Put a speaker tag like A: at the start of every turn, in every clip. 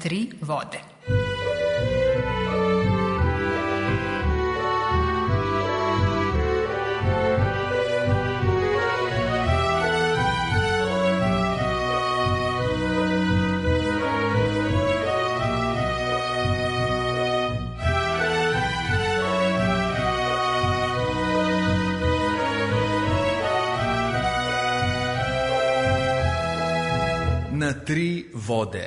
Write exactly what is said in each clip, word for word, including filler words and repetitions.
A: tri vode.
B: Na tri vode.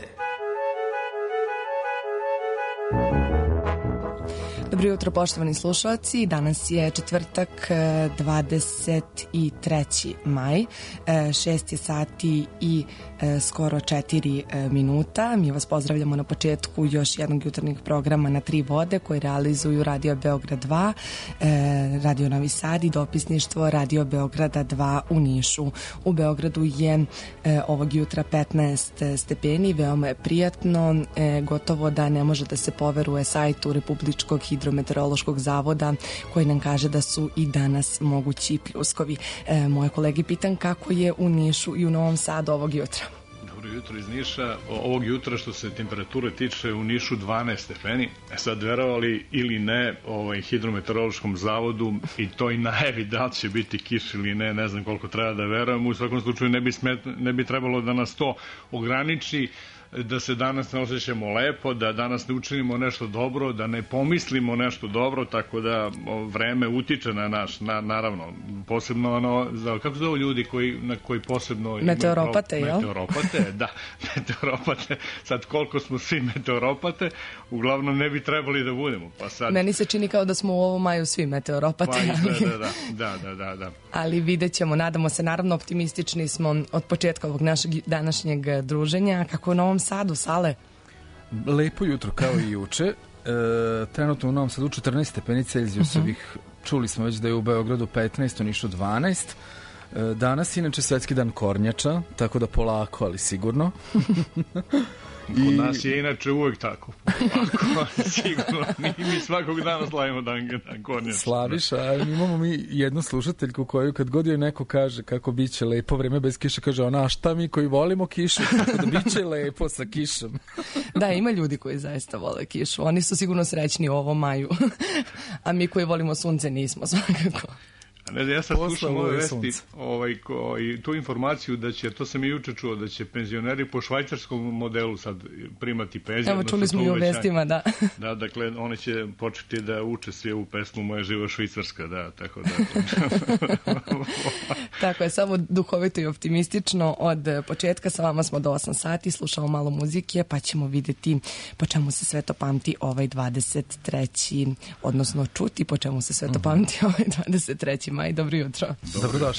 C: Dobro jutro, poštovani slušalci. Danas je četvrtak, dvadeset treći maj, šest je sati i skoro četiri minuta. Mi vas pozdravljamo na početku još jednog jutarnjeg programa Na tri vode koji realizuju Radio Beograd dva, Radio Novi Sad i dopisništvo Radio Beograda dva u Nišu. U Beogradu je ovog jutra petnaest stepeni, veoma je prijatno, gotovo da ne može da se poveruje sajtu Republičkog hidrometeorološkog zavoda koji nam kaže da su i danas mogući pljuskovi. E, moje kolegi pitam kako je u Nišu i u Novom Sadu ovog jutra.
D: Dobro jutro iz Niša. Ovog jutra što se temperature tiče u Nišu dvanaest stepeni. E sad, verovali ili ne, ovaj, hidrometeorološkom zavodu i toj najavi da će biti kiš ili ne, ne znam koliko treba da verujem. U svakom slučaju ne bi, smet, ne bi trebalo da nas to ograniči, da se danas ne osjećamo lepo, da danas ne učinimo nešto dobro, da ne pomislimo nešto dobro, tako da vreme utiče na naš, na, naravno, posebno ono, za, kako se zove ljudi koji, na koji posebno...
C: Meteoropate, jel?
D: Meteoropate, da, meteoropate. Sad, koliko smo svi meteoropate, uglavnom ne bi trebali da budemo. Pa sad... Meni
C: se čini kao da smo u ovom maju svi meteoropate.
D: Pa
C: ali...
D: da, da, da, da, da.
C: Ali vidjet ćemo, nadamo se, naravno optimistični smo od početka ovog našeg današnjeg druženja. Kako u Novom Sadu, Sale?
B: Lepo jutro kao i juče. E, trenutno u Novom Sadu četrnaest stepeni Celzijusovih. Uh-huh. Čuli smo već da je u Beogradu petnaest, u Nišu dvanaest. E, danas inače svetski dan kornjača, tako da polako, ali sigurno.
D: Kod I... nas je inače uvek tako. Polako, sigurno. Mi, mi svakog dana slavimo dan, dan kornjača.
B: Slaviš, a imamo mi jednu slušateljku koju kad god joj neko kaže kako biće lepo vreme bez kiše, kaže ona, a šta mi koji volimo kišu, tako da biće lepo sa kišom.
C: Da, ima ljudi koji zaista vole kišu. Oni su sigurno srećni u ovom maju. A mi koji volimo sunce nismo svakako.
D: Ne znam, ja sad slušam ove vesti, ovaj, ko, i tu informaciju da će, to sam i juče čuo, da će penzioneri po švajcarskom modelu sad primati penziju.
C: Evo, čuli smo i u vestima, da.
D: Da, dakle, one će početi da uče sve u pesmu Moja živa Švicarska, da, tako da...
C: Tako je, samo duhovito i optimistično. Od početka sa vama smo do osam sati, slušamo malo muzike, pa ćemo videti po čemu se sve to pamti ovaj dvadeset treći, odnosno čuti po čemu se sve to pamti ovaj dvadeset treći maj. Dobro jutro.
B: Dobrodošli.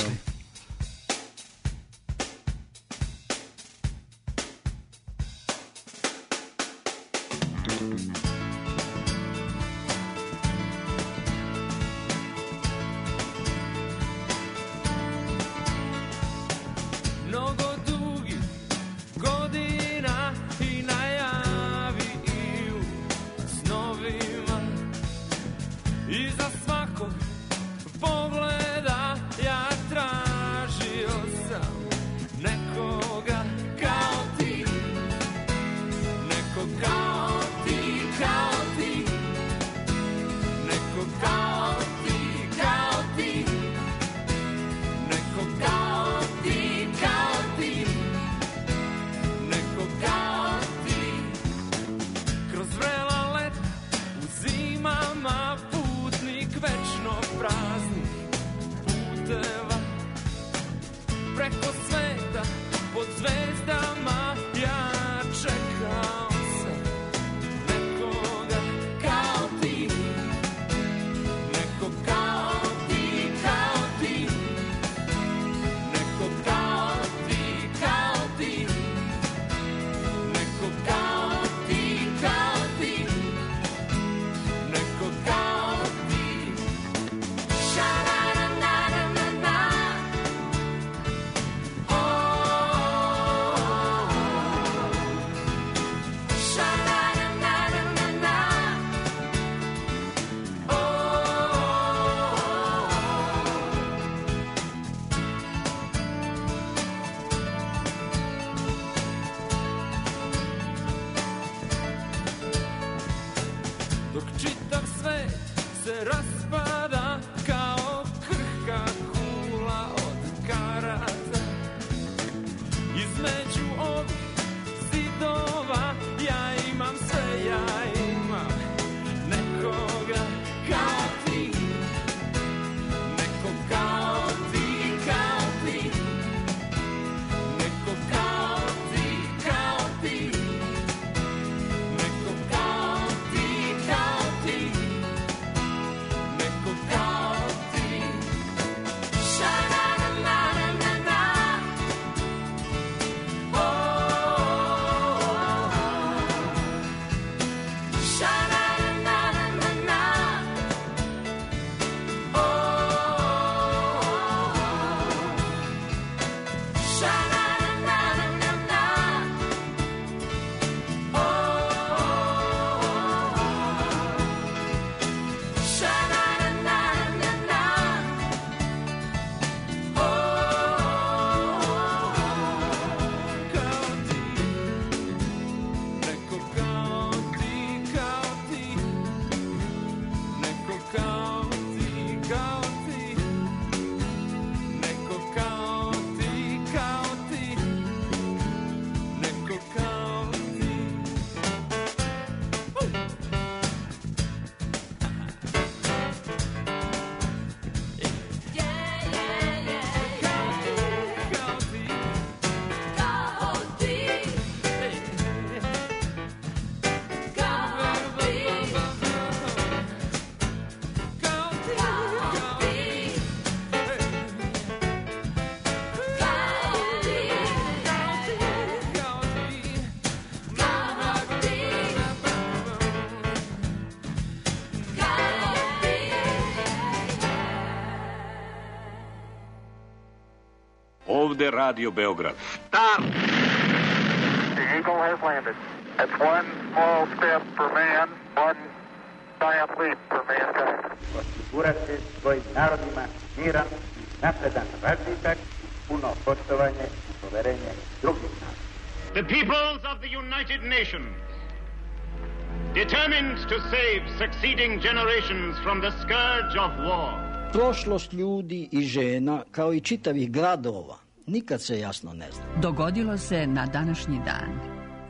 A: Ovde Radio Beograd.
E: Start! The Eagle has landed. It's one small step for man, one giant leap for mankind.
F: Osigurati svojim narodima miran, napredan razvitak, puno poštovanje i poverenje drugih naroda.
G: The peoples of the United Nations, determined to save succeeding generations from the scourge of war.
H: Prošlost ljudi i žena, kao i čitavih gradova, nikad se jasno ne zna.
I: Dogodilo se na današnji dan.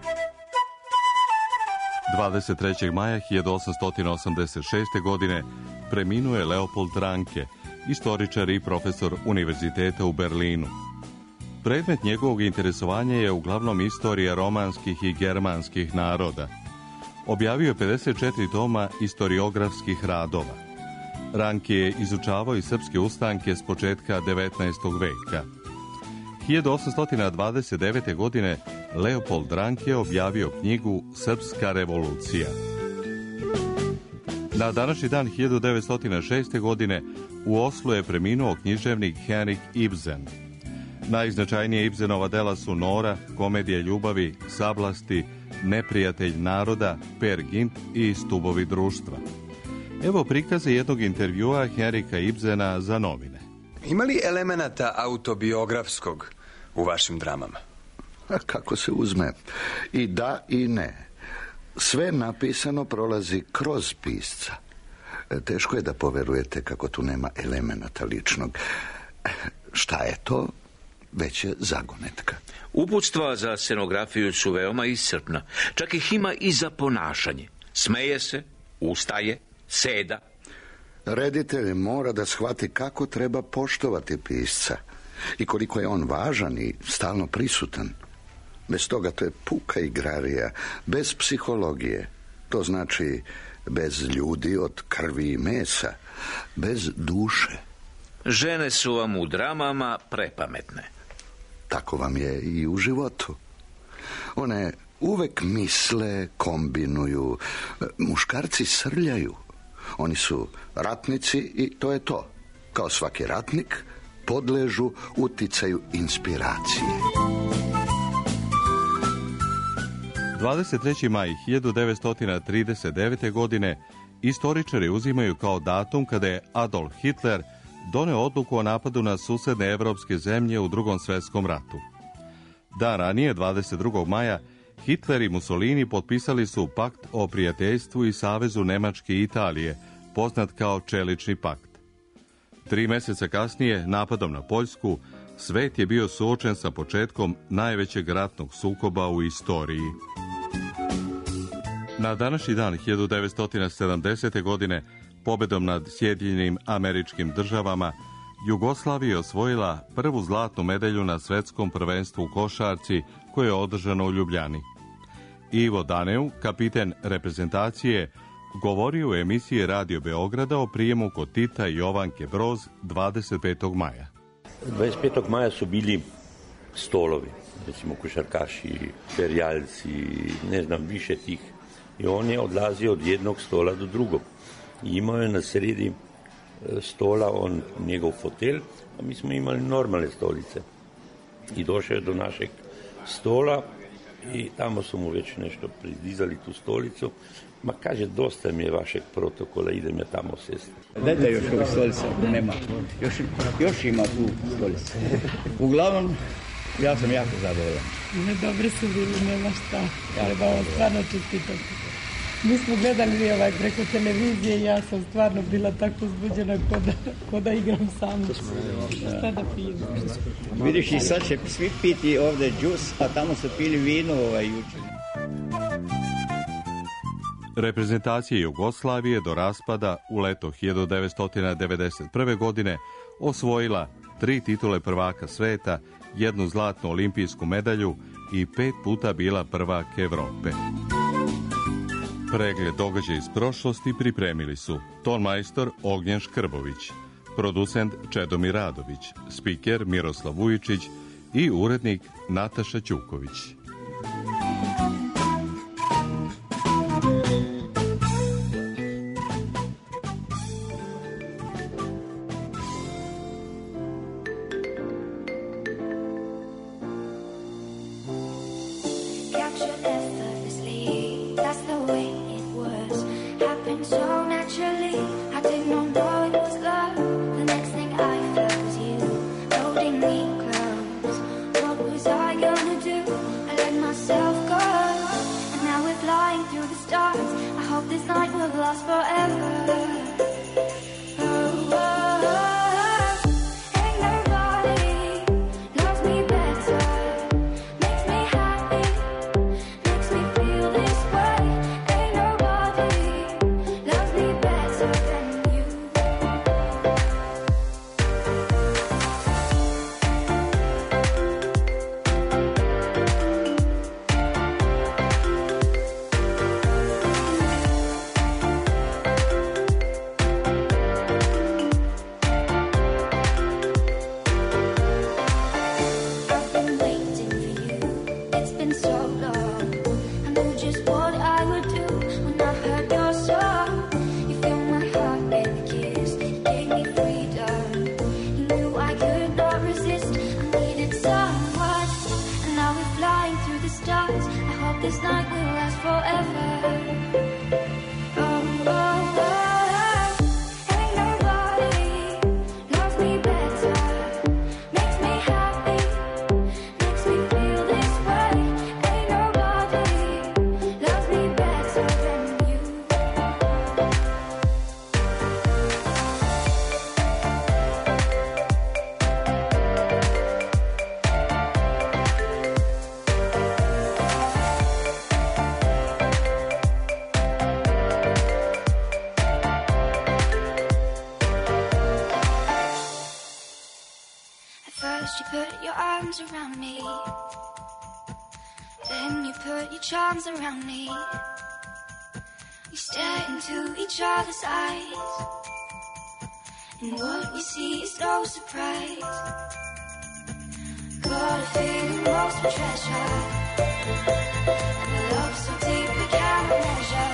J: dvadeset trećeg maja hiljadu osamsto osamdeset šeste. godine preminuo je Leopold Ranke, istoričar i profesor univerziteta u Berlinu. Predmet njegovog interesovanja je uglavnom istorija romanskih i germanskih naroda. Objavio je pedeset četiri toma istoriografskih radova. Ranke je izučavao i srpske ustanke s početka devetnaestog veka. hiljadu osamsto dvadeset devete. godine Leopold Ranke objavio knjigu Srpska revolucija. Na današnji dan hiljadu devetsto šeste. godine u Oslu je preminuo književnik Henrik Ibsen. Najznačajnije Ibsenova dela su Nora, Komedija ljubavi, Sablasti, Neprijatelj naroda, Per Gynt i Stubovi društva. Evo prikaze jednog intervjua Henrika Ibsena za novine.
K: Ima li elemenata autobiografskog u vašim dramama?
L: A kako se uzme? I da i ne. Sve napisano prolazi kroz pisca. Teško je da poverujete kako tu nema elemenata ličnog. Šta je to? Već je zagonetka.
A: Uputstva za scenografiju su veoma iscrpna. Čak ih ima i za ponašanje. Smeje se, ustaje, seda.
L: Reditelj mora da shvati kako treba poštovati pisca i koliko je on važan i stalno prisutan. Bez toga to je puka igrarija, bez psihologije. To znači bez ljudi od krvi i mesa, bez duše.
A: Žene su vam u dramama prepametne.
L: Tako vam je i u životu. One uvek misle, kombinuju. Muškarci srljaju. Oni su ratnici i to je to. Kao svaki ratnik, podležu uticaju inspiracije.
J: dvadeset treći maj hiljadu devetsto trideset devete. godine istoričari uzimaju kao datum kada je Adolf Hitler doneo odluku o napadu na susedne evropske zemlje u Drugom svjetskom ratu. Dan ranije, dvadeset drugog maja, Hitler i Mussolini potpisali su pakt o prijateljstvu i savezu Nemačke i Italije, poznat kao Čelični pakt. Tri mjeseca kasnije, napadom na Poljsku, svet je bio suočen sa početkom najvećeg ratnog sukoba u istoriji. Na današnji dan hiljadu devetsto sedamdesete. godine pobedom nad Sjedinjenim Američkim Državama Jugoslavija je osvojila prvu zlatnu medalju na svetskom prvenstvu u košarci koje je održano u Ljubljani. Ivo Daneu, kapiten reprezentacije, govorio u emisiji Radio Beograda o prijemu kod Tita i Jovanke Broz dvadeset petog maja.
M: dvadeset petog maja su bili stolovi, recimo košarkaši, ferijalci, ne znam, više tih. I on je odlazio od jednog stola do drugog. I imao je na sredi stola on njegov fotelj, a mi smo imali normalne stolice. I došao je do našeg stola i tamo su mu već nešto pridizali tu stolicu. Ma kaže, dosta mi je vašeg protokola, idem ja tamo sesti.
N: Dajte još ovu stolicu, nema. Još, još ima tu stolicu. Uglavnom, ja sam jako zadovoljan.
O: Ne, dobri su bili, nema šta. Treba vam stvarno čestitati. Mi smo gledali ovaj preko televizije i ja sam stvarno bila tako uzbuđena ko da, ko da igram sam. Šta da pijem?
N: Vidiš, i sad će svi piti ovdje džus, a tamo su pili vino ovaj jučer.
J: Reprezentacija Jugoslavije do raspada u leto hiljadu devetsto devedeset prve. godine osvojila tri titule prvaka sveta, jednu zlatnu olimpijsku medalju i pet puta bila prvak Evrope. Pregled događaja iz prošlosti pripremili su tonmajstor Ognjen Škrbović, producent Čedomir Radović, spiker Miroslav Vujičić i urednik Nataša Ćuković.
P: holding me close. What was I gonna do? I let myself go, and now we're flying through the stars. I hope this night will last forever. Oh, oh, oh. Ain't nobody loves me better, makes me happy, makes me feel this way. Ain't nobody loves me better than you. I've been waiting for you, it's been so long. I knew just what I would do when I heard your song. You filled my heart with a kiss, you gave me freedom. You knew I could not resist, I needed someone. And now we're flying through the stars. I hope this night will last forever. Oh, oh, oh. Ain't nobody loves me better, makes me happy, makes me feel this way. Ain't nobody loves me better than you. At first you put your arms around me, then you put your charms around me. We stare into each other's eyes, and what we see is no surprise. Got a feeling lost for treasure, and a love so deep we can't measure.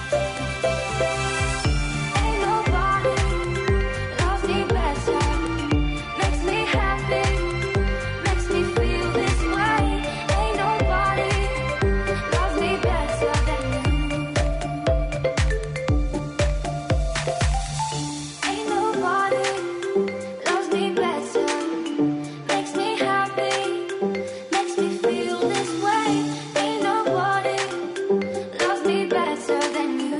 P: Ain't nobody loves me better, makes me happy, makes me feel this way. Ain't nobody loves me better than you. Ain't nobody loves me better, makes me happy, makes me feel this way. Ain't nobody loves me better than you.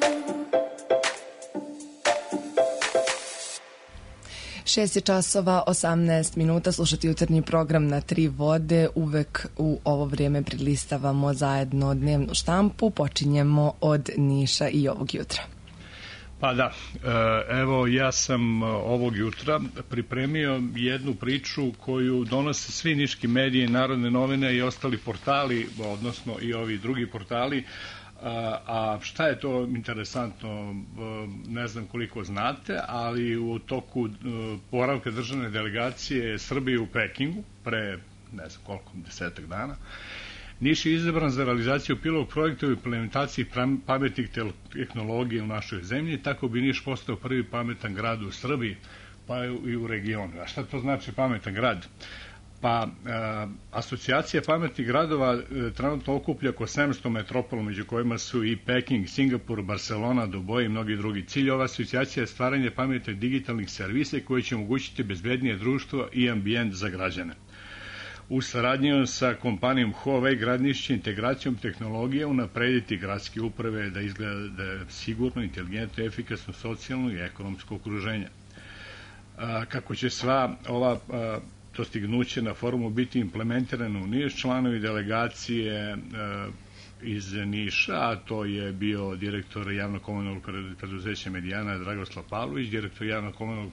C: Šest je časova, osamnaest minuta, slušati jutarnji program na Tri vode. Uvek u ovo vrijeme prilistavamo zajedno dnevnu štampu. Počinjemo od Niša i ovog jutra.
D: Pa da, e, evo ja sam ovog jutra pripremio jednu priču koju donose svi niški mediji, Narodne novine i ostali portali, odnosno i ovi drugi portali. A, a šta je to interesantno, ne znam koliko znate, ali u toku boravka državne delegacije Srbije u Pekingu, pre ne znam koliko, desetak dana, Niš je izabran za realizaciju pilot projekta u implementaciji pametnih tehnologija u našoj zemlji, tako bi Niš postao prvi pametan grad u Srbiji, pa i u regionu. A šta to znači pametan grad? Pa, e, asocijacija pametnih gradova e, trenutno okuplja oko sedamsto metropola, među kojima su i Peking, Singapur, Barcelona, Dubai i mnogi drugi. Cilj ova asocijacija je stvaranje pametnih digitalnih servisa koji će omogućiti bezbednije društvo i ambijent za građane. U saradnji sa kompanijom Huawei grad Niš će integracijom tehnologije unaprediti gradske uprave da izgleda da je sigurno, inteligentno, efikasno, socijalno i ekonomsko okruženje. A, kako će sva ova a, dostignuće na forumu biti implementirano u Niš, članovi delegacije e, iz Niša, a to je bio direktor javno-komunalnog preduzeća Medijana Dragoslav Pavlović, direktor javno-komunalnog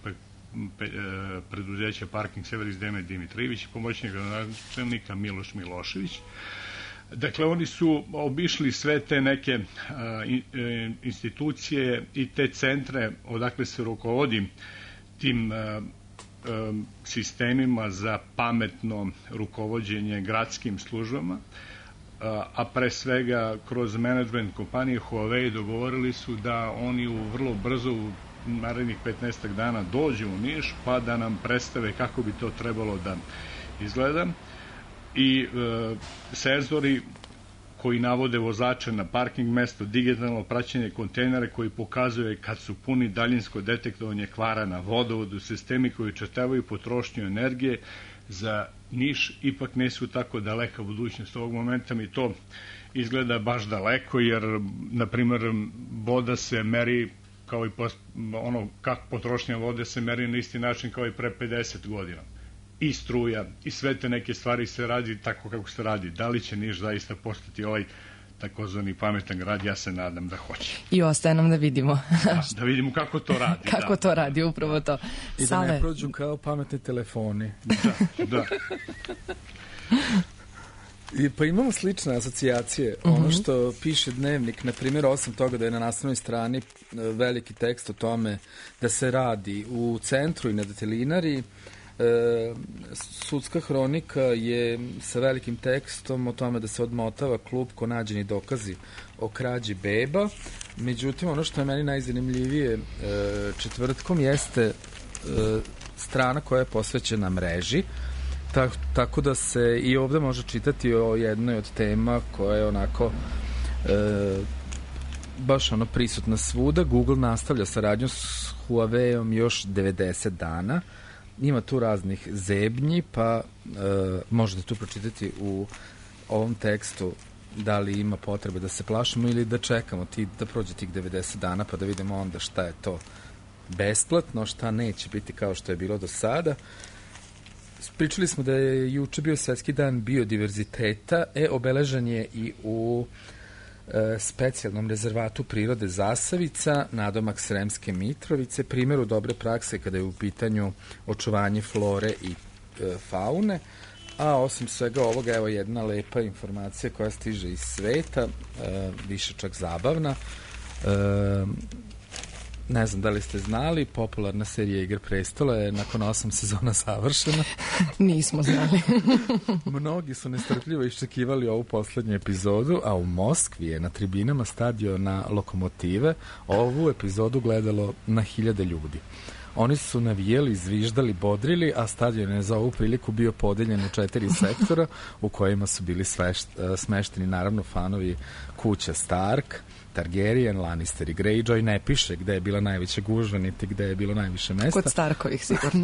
D: preduzeća Parking Severis Demet Dimitrijević i pomoćnik gradonačelnika Miloš Milošević. Dakle, oni su obišli sve te neke a, institucije i te centre odakle se rukovodi tim a, sistemima za pametno rukovođenje gradskim službama, a pre svega kroz menadžment kompanije Huawei dogovorili su da oni u vrlo brzo u narednih petnaestak dana dođu u Niš pa da nam predstave kako bi to trebalo da izgleda i e, senzori koji navode vozače na parking mesto, digitalno praćenje kontejnera koji pokazuje kad su puni, daljinsko detektovanje kvara na vodovodu, sistemi koji četavaju potrošnju energije. Za Niš ipak ne su tako daleka budućnost. Ovog momenta mi to izgleda baš daleko, jer, na primjer, voda se meri kao i post, ono, kako potrošnja vode se meri na isti način kao i pre pedeset godina. I struja, i sve te neke stvari se radi tako kako se radi. Da li će Niš zaista postati ovaj takozvani pametan grad? Ja se nadam da hoće.
C: I ostaje nam da vidimo.
D: Da, da vidimo kako to radi.
C: Kako
D: da.
C: to radi, upravo to.
B: I da ne prođu kao pametni telefoni.
D: Da, da.
B: I, pa imamo slične asocijacije. Uh-huh. Ono što piše Dnevnik, na primjer, osim toga da je na naslovnoj strani veliki tekst o tome da se radi u centru i na Detelinari, E, sudska hronika je sa velikim tekstom o tome da se odmotava klub ko nađeni dokazi o krađi beba. Međutim, ono što je meni najzanimljivije e, četvrtkom jeste e, strana koja je posvećena mreži, tak, tako da se i ovde može čitati o jednoj od tema koja je onako e, baš ono prisutna svuda. Google nastavlja saradnju s Huawei-om još devedeset dana. Ima tu raznih zebnji, pa e, možete tu pročitati u ovom tekstu da li ima potrebe da se plašimo ili da čekamo ti, da prođe tih devedeset dana pa da vidimo onda šta je to besplatno, šta neće biti kao što je bilo do sada. Pričali smo da je juče bio Svetski dan biodiverziteta, e, obeležen je i u e, specijalnom rezervatu prirode Zasavica, nadomak Sremske Mitrovice, primjeru dobre prakse kada je u pitanju očuvanje flore i e, faune. A osim svega ovoga, evo jedna lepa informacija koja stiže iz sveta, e, više čak zabavna. E, ne znam da li ste znali, popularna serija Igre prestola je nakon osam sezona završena.
C: Nismo znali.
B: Mnogi su nestrpljivo iščekivali ovu poslednju epizodu, a u Moskvi je na tribinama stadiona Lokomotive ovu epizodu gledalo na hiljade ljudi. Oni su navijeli, zviždali, bodrili, a stadion je za ovu priliku bio podeljen u četiri sektora u kojima su bili svešt, smešteni naravno fanovi kuća Stark, Targaryen, Lannister i Greyjoy. Ne piše gde je bila najveća gužva, niti gde je bilo najviše mesta.
C: Kod Starkovih sigurno.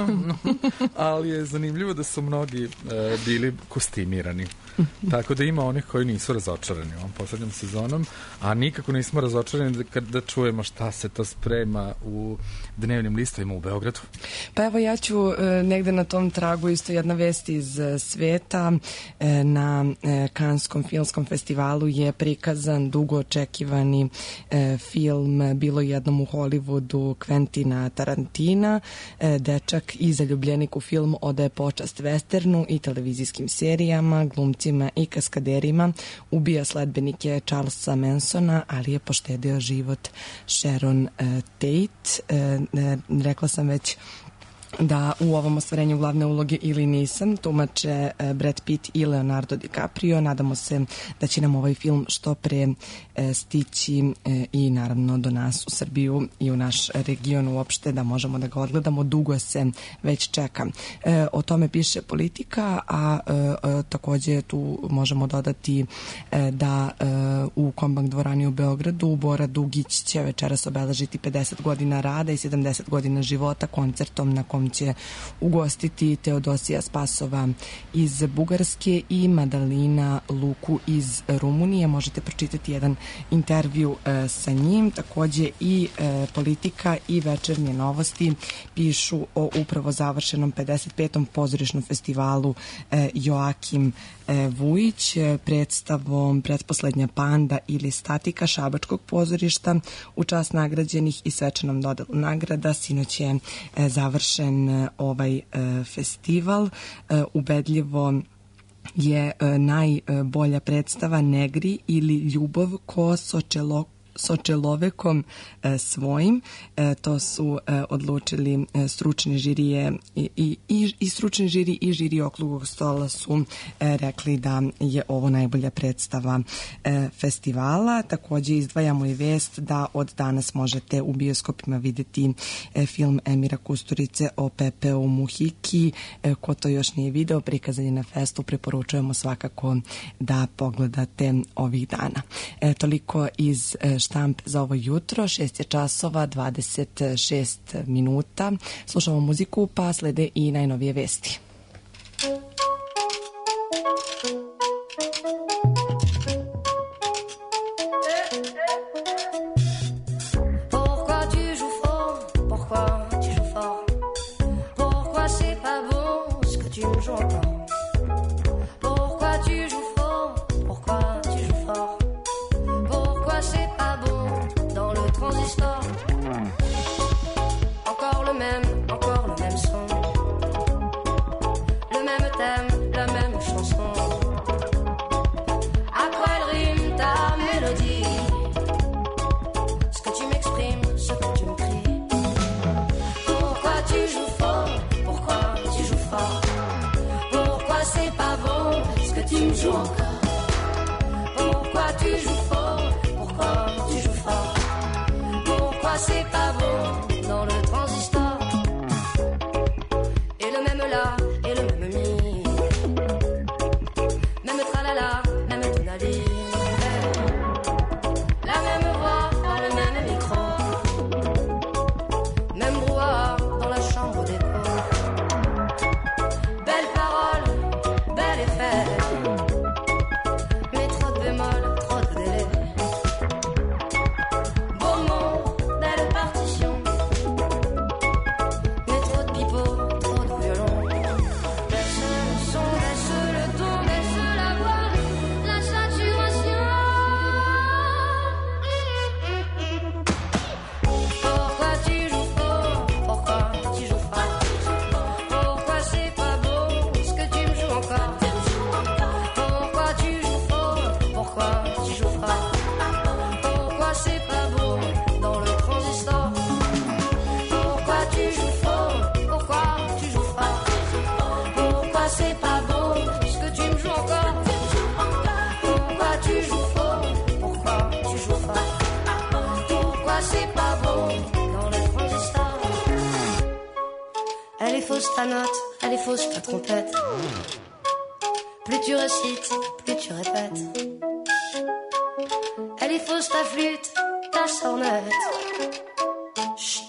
B: Ali je zanimljivo da su mnogi e, bili kostimirani. Tako da ima onih koji nisu razočarani ovom poslednjom sezonom, a nikako nismo razočarani da, da čujemo šta se to sprema u dnevnim listovima u Beogradu.
C: Pa evo ja ću e, negde na tom tragu isto jedna vest iz e, sveta. E, na e, Kanskom filmskom festivalu je prikazan dugo očekivani e, film Bilo jednom u Hollywoodu Quentina Tarantina. E, dečak i zaljubljenik u film odaje počast westernu i televizijskim serijama, glumci i kaskaderima, ubija sledbenike Charlesa Mansona, ali je poštedio život Sharon uh, Tate. Uh, rekla sam već da u ovom ostvarenju glavne uloge ili nisam tumače Brad Pitt i Leonardo DiCaprio. Nadamo se da će nam ovaj film što pre stići i naravno do nas u Srbiju i u naš region uopšte, da možemo da ga odgledamo. Dugo se već čeka. O tome piše Politika, a takođe tu možemo dodati da u Kombank dvorani u Beogradu Bora Dugić će večeras obeležiti pedeset godina rada i sedamdeset godina života koncertom na kom će ugostiti Teodosija Spasova iz Bugarske i Madalina Luku iz Rumunije. Možete pročitati jedan intervju e, sa njim. Takođe i e, Politika i Večernje novosti pišu o upravo završenom pedeset petom pozorišnom festivalu e, Joakim e, Vujić, predstavom Pretposlednja panda ili Statika Šabačkog pozorišta u čast nagrađenih i svečanom dodelu nagrada. Sinoć je e, završen ovaj e, festival. E, ubedljivo je e, najbolja predstava Negri ili Ljubov ko Sočelo, Sočelovekom svojim. To su odlučili stručni žirije i, i, i stručni žiri i žiri okruglog stola su rekli da je ovo najbolja predstava festivala. Također izdvajamo i vest da od danas možete u bioskopima vidjeti film Emira Kusturice o Pepeu Muhiki. Ko to još nije video, prikazan je na festu, preporučujemo svakako da pogledate ovih dana. E, toliko iz štamp za ovo jutro, šest je časova, dvadeset šest minuta. Slušamo muziku, pa slede i najnovije vesti.
Q: Ta note, elle est fausse ta trompette. Plus tu récites, plus tu répètes. Elle est fausse ta flûte, ta sornette. Chut.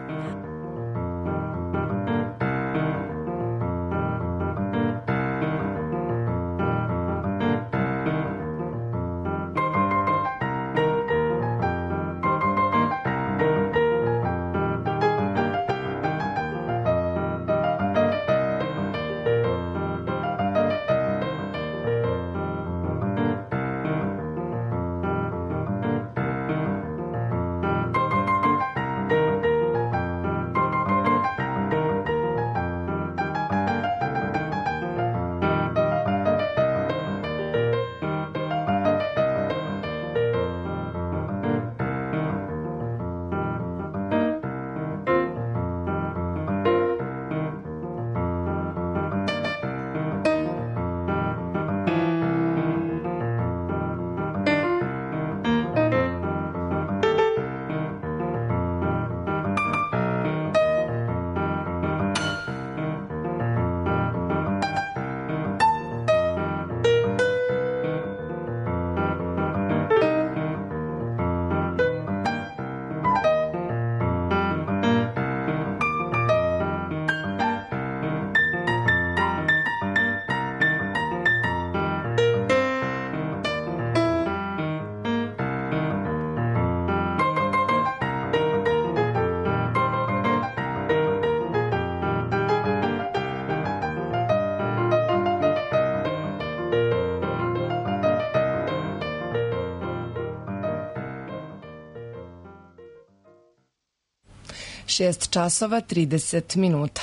C: šest časova trideset minuta.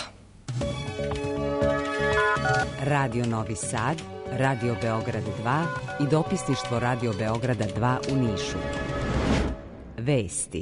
R: Radio Novi Sad, Radio Beograd dva i dopisništvo Radio Beograda dva u Nišu. Vesti.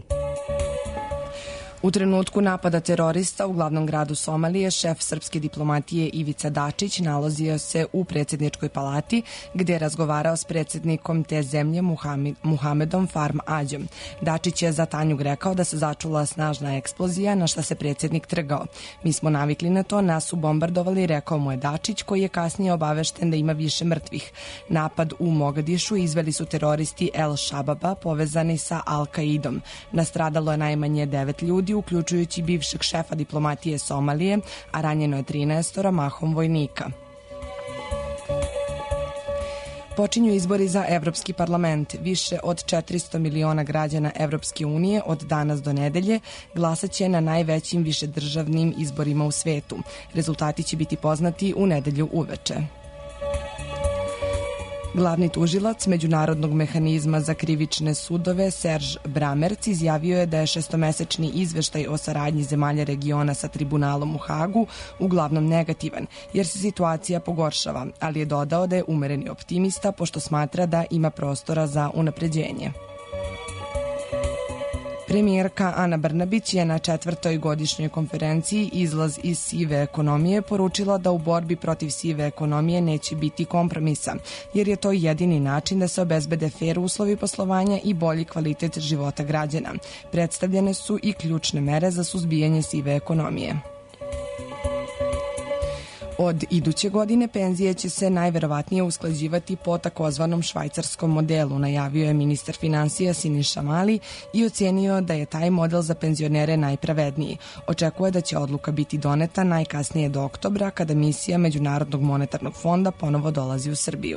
C: U trenutku napada terorista u glavnom gradu Somalije, šef srpske diplomatije Ivica Dačić nalazio se u predsjedničkoj palati gdje je razgovarao s predsjednikom te zemlje Muhamedom Farm Ađom. Dačić je za Tanjug rekao da se začula snažna eksplozija na šta se predsjednik trgao. Mi smo navikli na to, nas su bombardovali, rekao mu je Dačić, koji je kasnije obavešten da ima više mrtvih. Napad u Mogadišu izveli su teroristi El Shababa povezani sa Al-Qaidom. Nastradalo je najmanje devet ljudi, uključujući bivšeg šefa diplomatije Somalije, a ranjeno je trinaestora, mahom vojnika. Počinju izbori za Evropski parlament. Više od četiristo miliona građana Evropske unije od danas do nedelje glasaće na najvećim višedržavnim izborima u svetu. Rezultati će biti poznati u nedelju uveče. Glavni tužilac Međunarodnog mehanizma za krivične sudove Serž Bramerc izjavio je da je šestomesečni izveštaj o saradnji zemalja regiona sa tribunalom u Hagu uglavnom negativan, jer se situacija pogoršava, ali je dodao da je umereni optimista pošto smatra da ima prostora za unapređenje. Premijerka Ana Brnabić je na četvrtoj godišnjoj konferenciji Izlaz iz sive ekonomije poručila da u borbi protiv sive ekonomije neće biti kompromisa, jer je to jedini način da se obezbede fer uslovi poslovanja i bolji kvalitet života građana. Predstavljene su i ključne mere za suzbijanje sive ekonomije. Od iduće godine penzije će se najverovatnije usklađivati po takozvanom švajcarskom modelu, najavio je ministar finansija Siniša Mali i ocenio da je taj model za penzionere najpravedniji. Očekuje da će odluka biti doneta najkasnije do oktobra, kada misija Međunarodnog monetarnog fonda ponovo dolazi u Srbiju.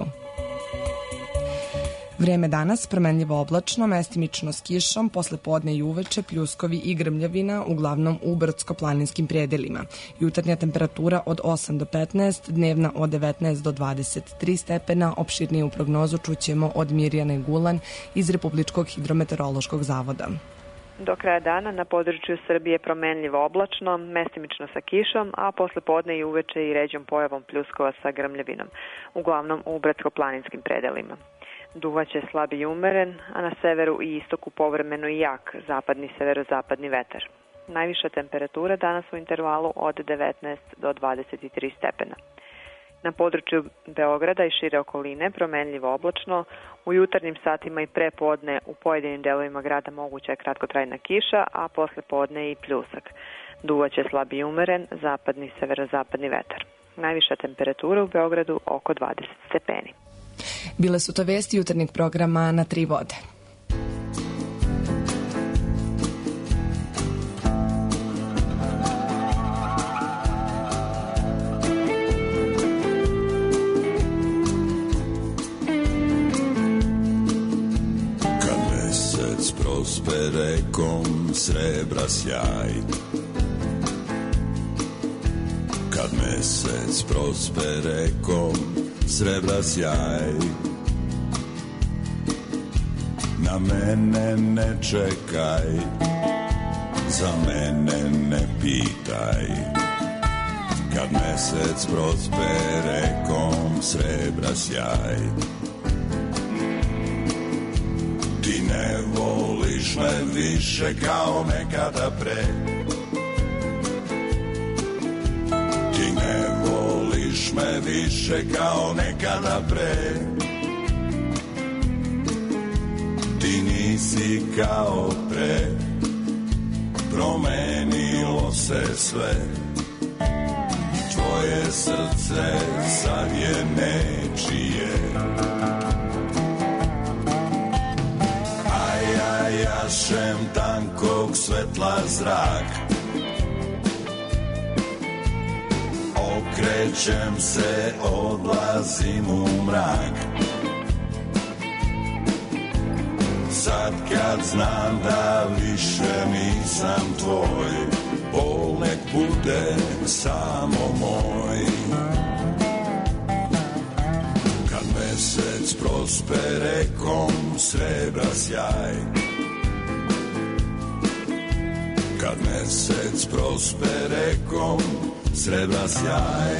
C: Vreme danas promenljivo oblačno, mestimično s kišom, posle podne i uveče pljuskovi i grmljavina, uglavnom u brdsko-planinskim predelima. Jutarnja temperatura od osam do petnaest, dnevna od devetnaest do dvadeset tri stepena. Opširniju prognozu čućemo od Mirjane Gulan iz Republičkog hidrometeorološkog zavoda.
S: Do kraja dana na području Srbije promenljivo oblačno, mestimično sa kišom, a posle podne i uveče i ređom pojavom pljuskova sa grmljavinom, uglavnom u brdsko-planinskim predelima. Duvaće slabi i umeren, a na severu i istoku povremeno i jak zapadni severozapadni vetar. Najviša temperatura danas u intervalu od devetnaest do dvadeset tri stepena. Na području Beograda i šire okoline promenljivo oblačno, u jutarnjim satima i pre podne u pojedinim delovima grada moguća je kratkotrajna kiša, a posle podne i pljusak. Duvaće slabi i umeren, zapadni severozapadni vetar. Najviša temperatura u Beogradu oko dvadeset stepeni.
C: Bile su to vesti jutarnjeg programa na Tri vode.
T: Kad mesec prospe rekom srebra sjaj, kad mesec prospe rekom srebra sjaj, na mene ne čekaj, za mene ne pitaj, kad mesec prospere kom srebra sjaj. Ti ne voliš me više kao nekada pre, ti ne voliš me više kao nekada pre, ti nisi kao pre, promenilo se sve, tvoje srce sad je nečije. A ja jašem tankog svetla zrak, okrećem se, odlazim u mrak. Sad kad znam da više nisam tvoj, bol nek bude samo moj. Kad mesec prospere kom srebra sjaj, kad mesec prospere kom srebra sjaj,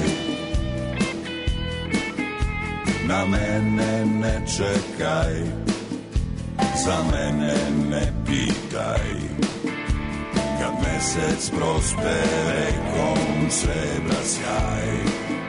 T: na mene ne čekaj, za mene ne pitaj. Kad mesec prospere kom srebra sjaj.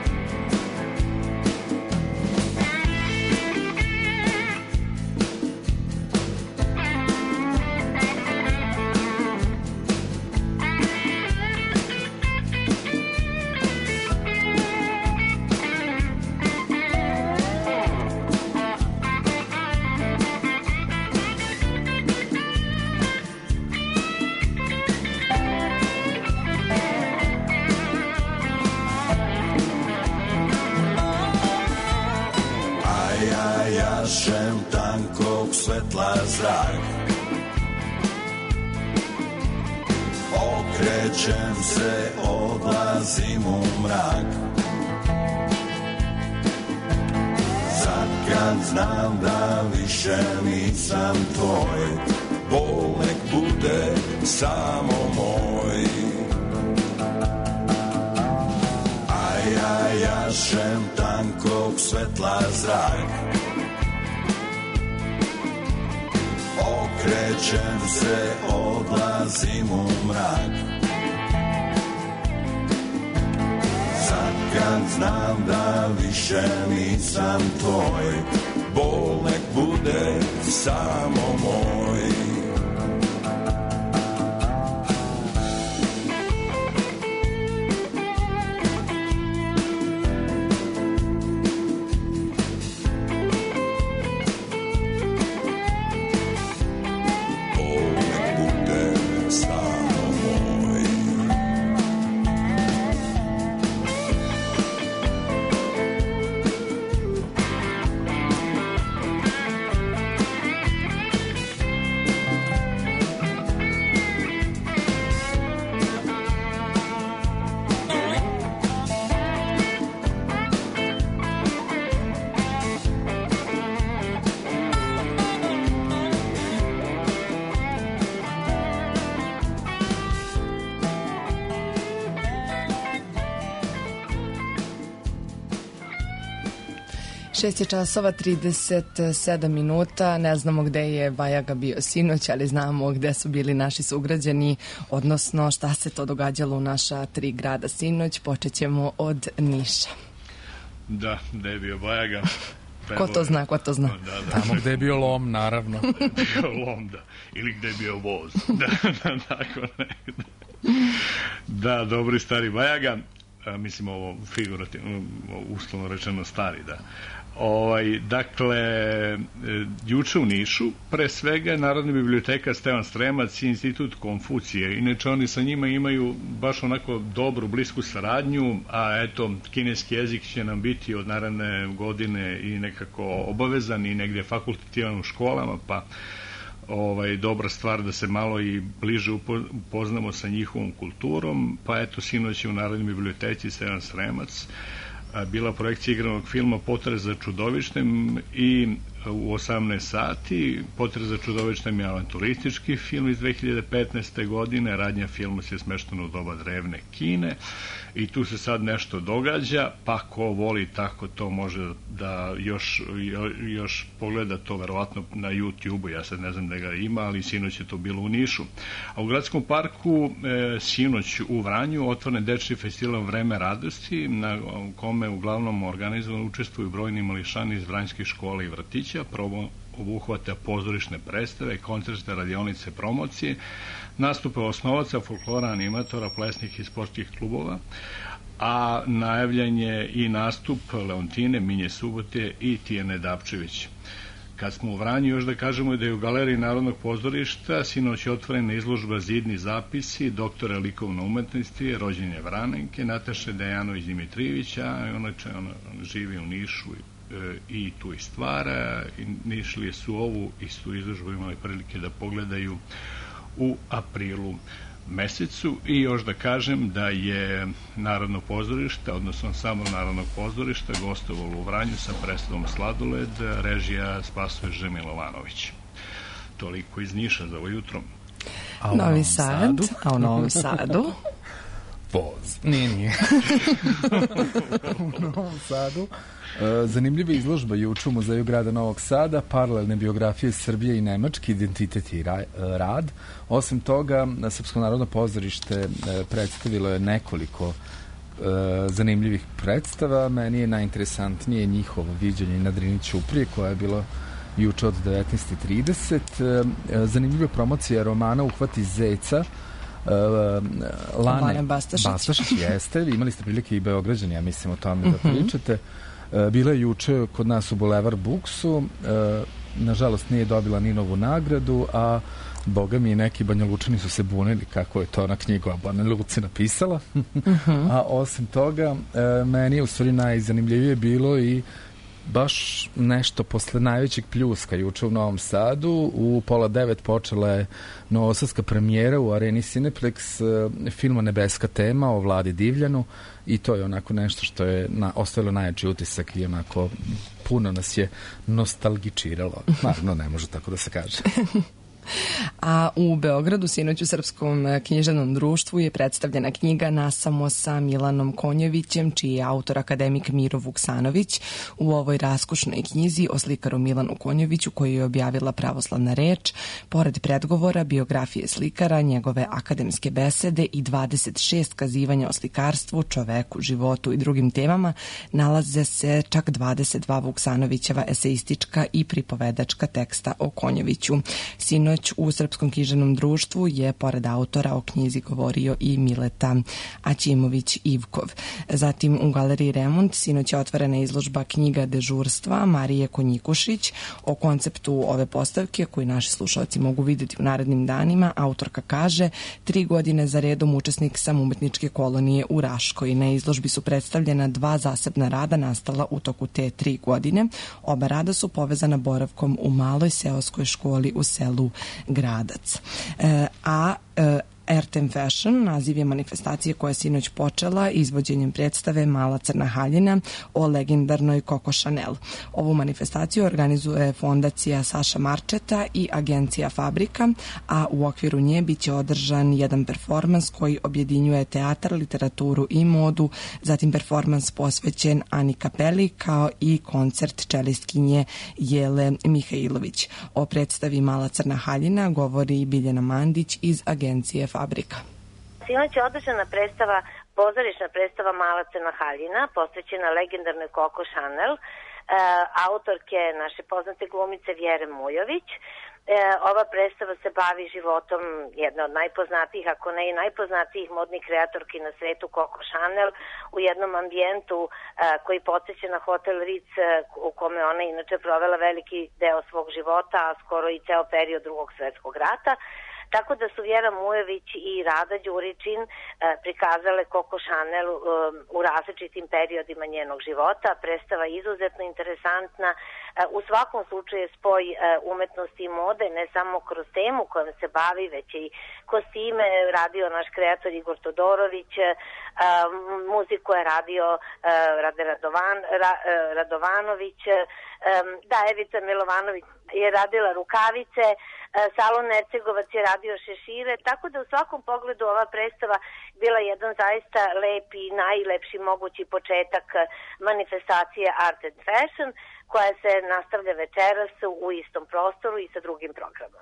T: Jašem tankog svetla zrak, okrećem se, odlazim u mrak. Sad kad znam da više nisam tvoj, bol nek bude samo moj. A ja jašem tankog svetla zrak, okrećem se, odlazim u mrak. Sad kad znam da više nisam tvoj, bol nek bude samo moj.
C: šest je časova trideset sedam minuta, ne znamo gde je Bajaga bio sinoć, ali znamo gde su bili naši sugrađani, odnosno šta se to događalo u naša tri grada sinoć. Počet ćemo od Niša.
D: Da, gde je bio Bajaga?
C: Ko to zna, ko to zna?
D: Da, da.
B: Tamo gde je bio lom, naravno.
D: Gde je bio lom, da. Ili gde je bio voz. Da, da, tako nekada. Da, dobri stari Bajaga. A, mislim ovo figurativno, uslovno rečeno stari, da. Ovaj, dakle, e, juče u Nišu, pre svega Narodna biblioteka Stevan Stremac i Institut Konfucije. Inače, oni sa njima imaju baš onako dobru, blisku saradnju, a eto, kineski jezik će nam biti od naredne godine i nekako obavezan i negdje fakultativan u školama, pa ovaj, dobra stvar da se malo i bliže upoznamo sa njihovom kulturom, pa eto, sinoć je u Narodnoj biblioteci Stevan Stremac bila projekcija igranog filma Potres za čudovištem i u osamnaest sati. Potres za čudovištem je avanturistički film iz dve hiljade petnaeste. godine, radnja filma se smeštena u doba drevne Kine i tu se sad nešto događa, pa ko voli tako to može da još, još pogleda to verovatno na YouTube-u, ja sad ne znam da ga ima, ali sinoć je to bilo u Nišu. A u Gradskom parku e, sinoć u Vranju otvoren dečji festival Vreme radosti, na kome uglavnom organizovano učestvuju brojni mališani iz vranjskih škola i vrtića, probo obuhvata pozorišne predstave, koncerte, radionice, promocije, nastupe osnovaca, folklora, animatora, plesnih i sportskih klubova, a najavljen je i nastup Leontine, Minje Subote i Tijene Dapčević. Kad smo u Vranju, još da kažemo da je u Galeriji Narodnog pozorišta sinoć je otvorena izložba Zidni zapisi doktora likovne umetnosti, rođenje Vranenke, Nataše Dejanović-Dimitrijevića, ona, ona živi u Nišu i tu i stvara. Nišlije su ovu istu izložbu imali prilike da pogledaju u aprilu mesecu. I još da kažem da je Narodno pozorište, odnosno samo Narodnog pozorišta gostovalo u Vranju sa predstavom Sladoled, režija Spasoje Milovanović. Toliko iz Niša za ovo jutro.
C: Novi Sad, a u Novom Sadu?
B: voz. Nije, nije. U Novom Sadu. Zanimljiva izložba juče u Muzeju grada Novog Sada, paralelne biografije Srbije i Nemačke, identitet i rad. Osim toga, Srpsko narodno pozorište predstavilo je nekoliko zanimljivih predstava. Meni je najinteresantnije njihovo viđenje na Drini Ćuprije, koja je bilo juče od devetnaest i trideset. Zanimljiva promocija romana Uhvati zeca Lane Bastašić. Bastašić jeste. Imali ste prilike i Beograđani, ja mislim, o tome da pričate. Bila je juče kod nas u Boulevard Booksu. Nažalost nije dobila ni novu nagradu, a boga mi neki Banjalučani su se bunili kako je to na knjigu, a Banja Luci napisala. A osim toga, meni je u stvari najzanimljivije bilo i baš nešto posle najvećeg pljuska juče u Novom Sadu. U pola devet počela je novosadska premijera u areni Cineplex filma Nebeska tema o Vladi Divljanu i to je onako nešto što je na, ostavilo najjači utisak i onako puno nas je nostalgičiralo. Naravno, ne može tako da se kaže.
C: A u Beogradu sinoć u Srpskom književnom društvu je predstavljena knjiga Nasamo sa Milanom Konjevićem, čiji je autor akademik Miro Vuksanović. U ovoj raskušnoj knjizi o slikaru Milanu Konjeviću, koju je objavila Pravoslavna reč, pored predgovora, biografije slikara, njegove akademske besede i dvadeset šest kazivanja o slikarstvu, čoveku, životu i drugim temama, nalaze se čak dvadeset dva Vuksanovićeva eseistička i pripovedačka teksta o Konjeviću. Sinoć u Srpskom književnom društvu je pored autora o knjizi govorio i Mileta Aćimović-Ivkov. Zatim u Galeriji Remont sinoć je otvorena izložba knjiga dežurstva Marije Konjikušić. O konceptu ove postavke, koju naši slušalci mogu vidjeti u narednim danima, autorka kaže: tri godine za redom učesnik sam umetničke kolonije u Raškoj. Na izložbi su predstavljena dva zasebna rada nastala u toku te tri godine. Oba rada su povezana boravkom u maloj seoskoj školi u selu Gradac. E, a e, Ertem Fashion, naziv je manifestacije koja je sinoć počela izvođenjem predstave Mala crna haljina o legendarnoj Coco Chanel. Ovu manifestaciju organizuje fondacija Saša Marčeta i agencija Fabrika, a u okviru nje biće održan jedan performans koji objedinjuje teatar, literaturu i modu, zatim performans posvećen Ani Kapeli, kao i koncert čelistkinje Jele Mihajlović. O predstavi Mala crna haljina govori Biljana Mandić iz agencije Fabrika. Fabrika.
U: Sinoć je održana predstava, pozorišna predstava Mala crna haljina, posvećena legendarnoj Coco Chanel, e, autorke naše poznate glumice Vjere Mujović. E, ova predstava se bavi životom jedne od najpoznatijih, ako ne i najpoznatijih modnih kreatorki na svetu, Coco Chanel, u jednom ambijentu e, koji podsjeća na hotel Ritz, u kome ona inače provela veliki deo svog života, a skoro i ceo period drugog svetskog rata. Tako da su Vjera Mujović i Rada Đuričin e, prikazale Coco Chanel e, u različitim periodima njenog života. Predstava je izuzetno interesantna. E, u svakom slučaju je spoj e, umetnosti i mode, ne samo kroz temu kojom se bavi, već i kostime radio naš kreator Igor Todorović, e, muziku je radio e, Rade Radovan, Ra, e, Radovanović, e, da, Evica Milovanović je radila rukavice, Salon Nercegovac je radio šešire, tako da u svakom pogledu ova predstava bila jedan zaista lep i najlepši mogući početak manifestacije Art and Fashion, koja se nastavlja večeras u istom prostoru i sa drugim programom.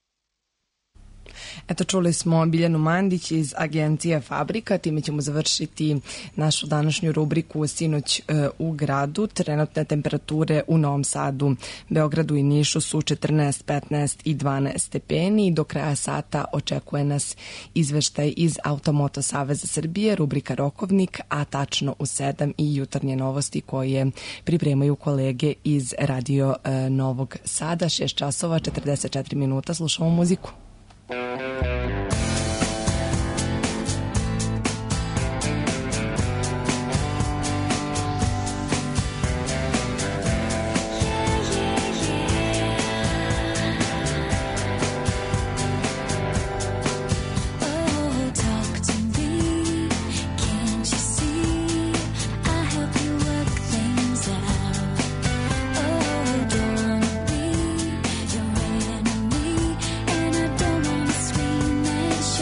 C: Eto, čuli smo Biljanu Mandić iz agencije Fabrika. Time ćemo završiti našu današnju rubriku Sinoć e, u gradu. Trenutne temperature u Novom Sadu, Beogradu i Nišu su četrnaest, petnaest i dvanaest stepeni. Do kraja sata očekuje nas izveštaj iz Automoto Saveza Srbije, rubrika Rokovnik, a tačno u sedam i jutarnje novosti koje pripremaju kolege iz Radio e, Novog Sada. šest časova, četrdeset četiri minuta. Slušamo muziku.
P: You're right enemy, and I don't wanna swing that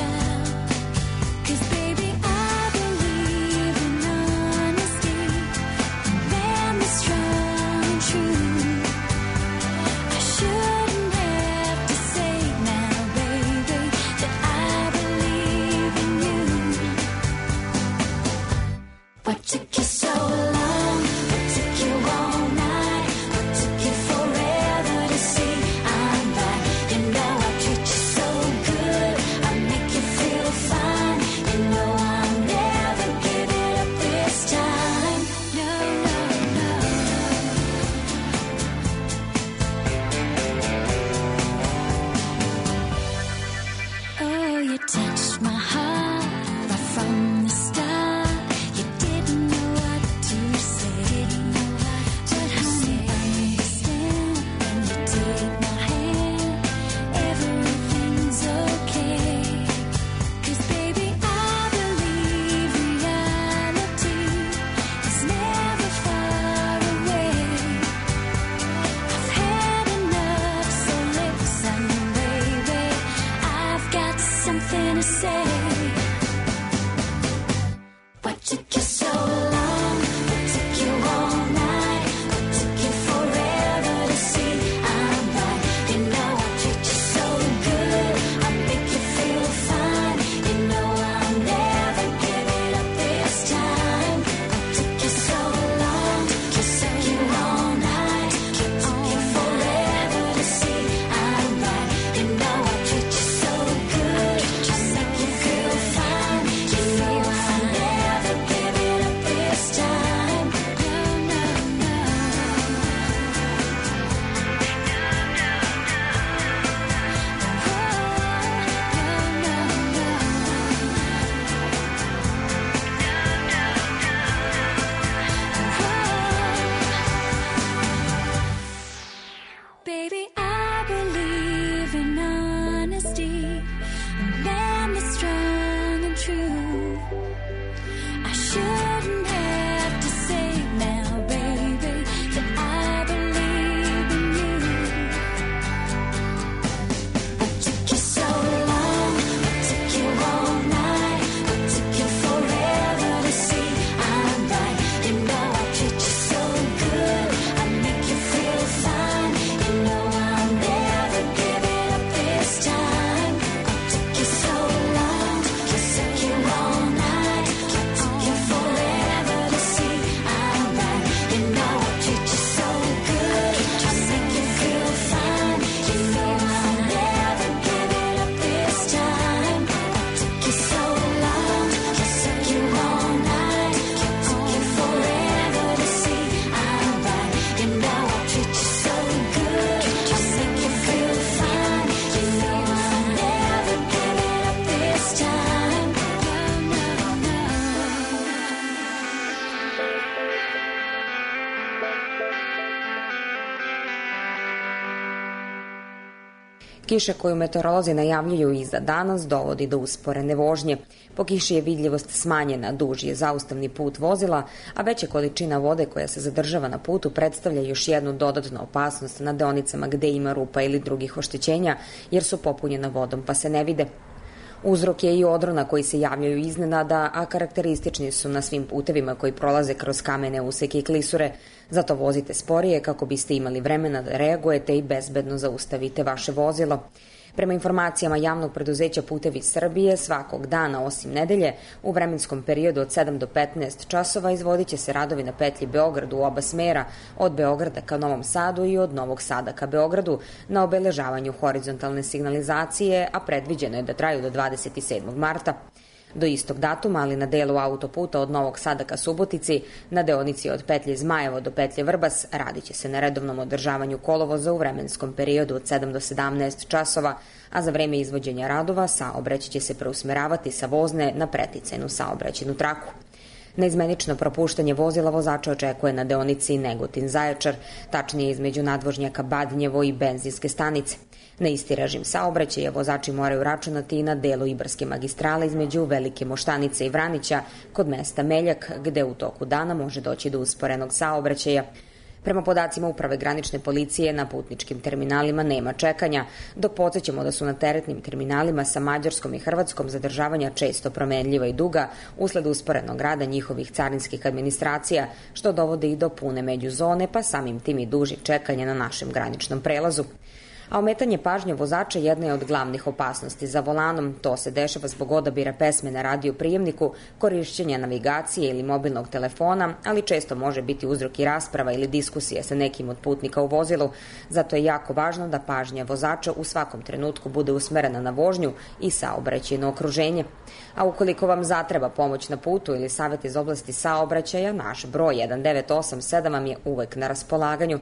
E: Kiša koju meteorolozi najavljuju i za danas dovodi do usporene vožnje. Po kiši je vidljivost smanjena, duž je zaustavni put vozila, a veća količina vode koja se zadržava na putu predstavlja još jednu dodatnu opasnost na deonicama gde ima rupa ili drugih oštećenja, jer su popunjena vodom pa se ne vide. Uzrok je i odrona koji se javljaju iznenada, a karakteristični su na svim putevima koji prolaze kroz kamene useke i klisure. Zato vozite sporije kako biste imali vremena da reagujete i bezbedno zaustavite vaše vozilo. Prema informacijama javnog preduzeća Putevi Srbije, svakog dana osim nedelje, u vremenskom periodu od sedam do petnaest časova izvodit će se radovi na petlji Beograd u oba smera, od Beograda ka Novom Sadu i od Novog Sada ka Beogradu, na obeležavanju horizontalne signalizacije, a predviđeno je da traju do dvadeset sedmog marta. Do istog datuma, ali na delu autoputa od Novog Sada ka Subotici, na deonici od petlje Zmajevo do petlje Vrbas, radit će se na redovnom održavanju kolovoza u vremenskom periodu od sedam do sedamnaest časova, a za vreme izvođenja radova saobraćaj će se preusmeravati sa vozne na preticajnu saobraćajnu traku. Neizmenično propuštanje vozila vozača očekuje na deonici Negotin-Zaječar, tačnije između nadvožnjaka Badnjevo i benzinske stanice. Na isti režim saobraćaja vozači moraju računati i na delu Ibarske magistrale između Velike Moštanice i Vranića kod mesta Meljak, gde u toku dana može doći do usporenog saobraćaja. Prema podacima Uprave granične policije, na putničkim terminalima nema čekanja, dok podsjećamo da su na teretnim terminalima sa Mađarskom i Hrvatskom zadržavanja često promenljiva i duga usled usporenog rada njihovih carinskih administracija, što dovode i do pune međuzone, pa samim tim i dužih čekanja na našem graničnom prelazu. A ometanje pažnje vozača jedna je od glavnih opasnosti za volanom. To se dešava zbog odabira pesme na radio prijemniku, korišćenja navigacije ili mobilnog telefona, ali često može biti uzrok i rasprava ili diskusije sa nekim od putnika u vozilu. Zato je jako važno da pažnja vozača u svakom trenutku bude usmerena na vožnju i saobraćajno okruženje. A ukoliko vam zatreba pomoć na putu ili savjet iz oblasti saobraćaja, naš broj jedan devet osam sedam vam je uvek na raspolaganju.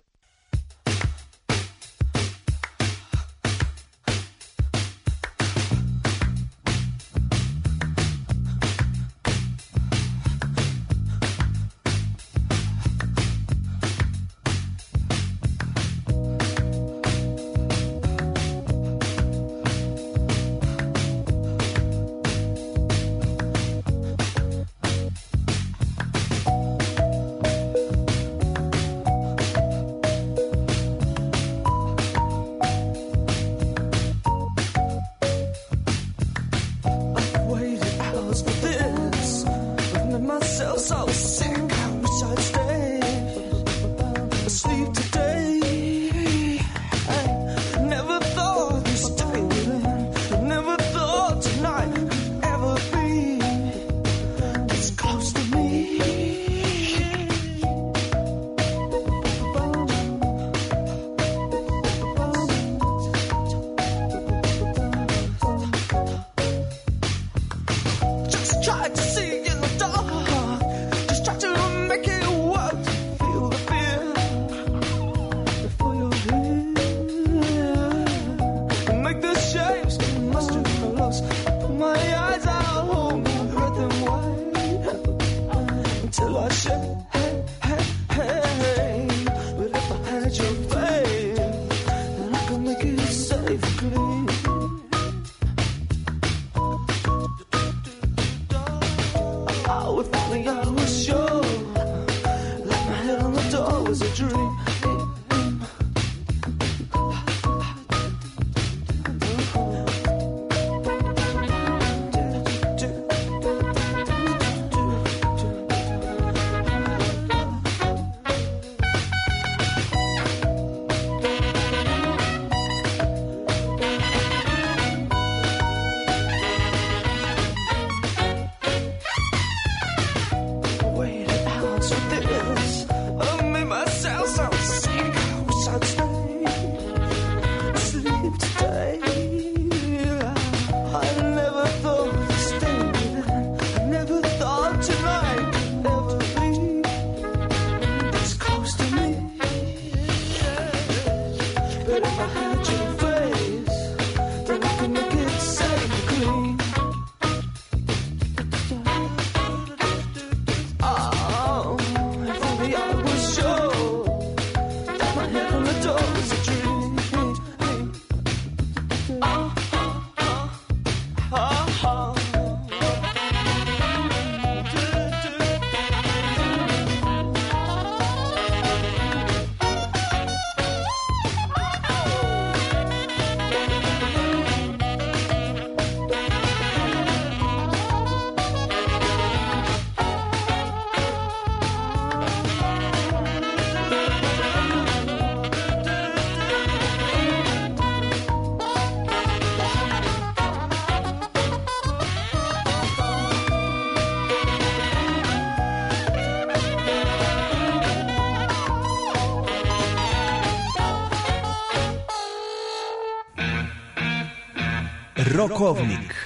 F: Rokovnik.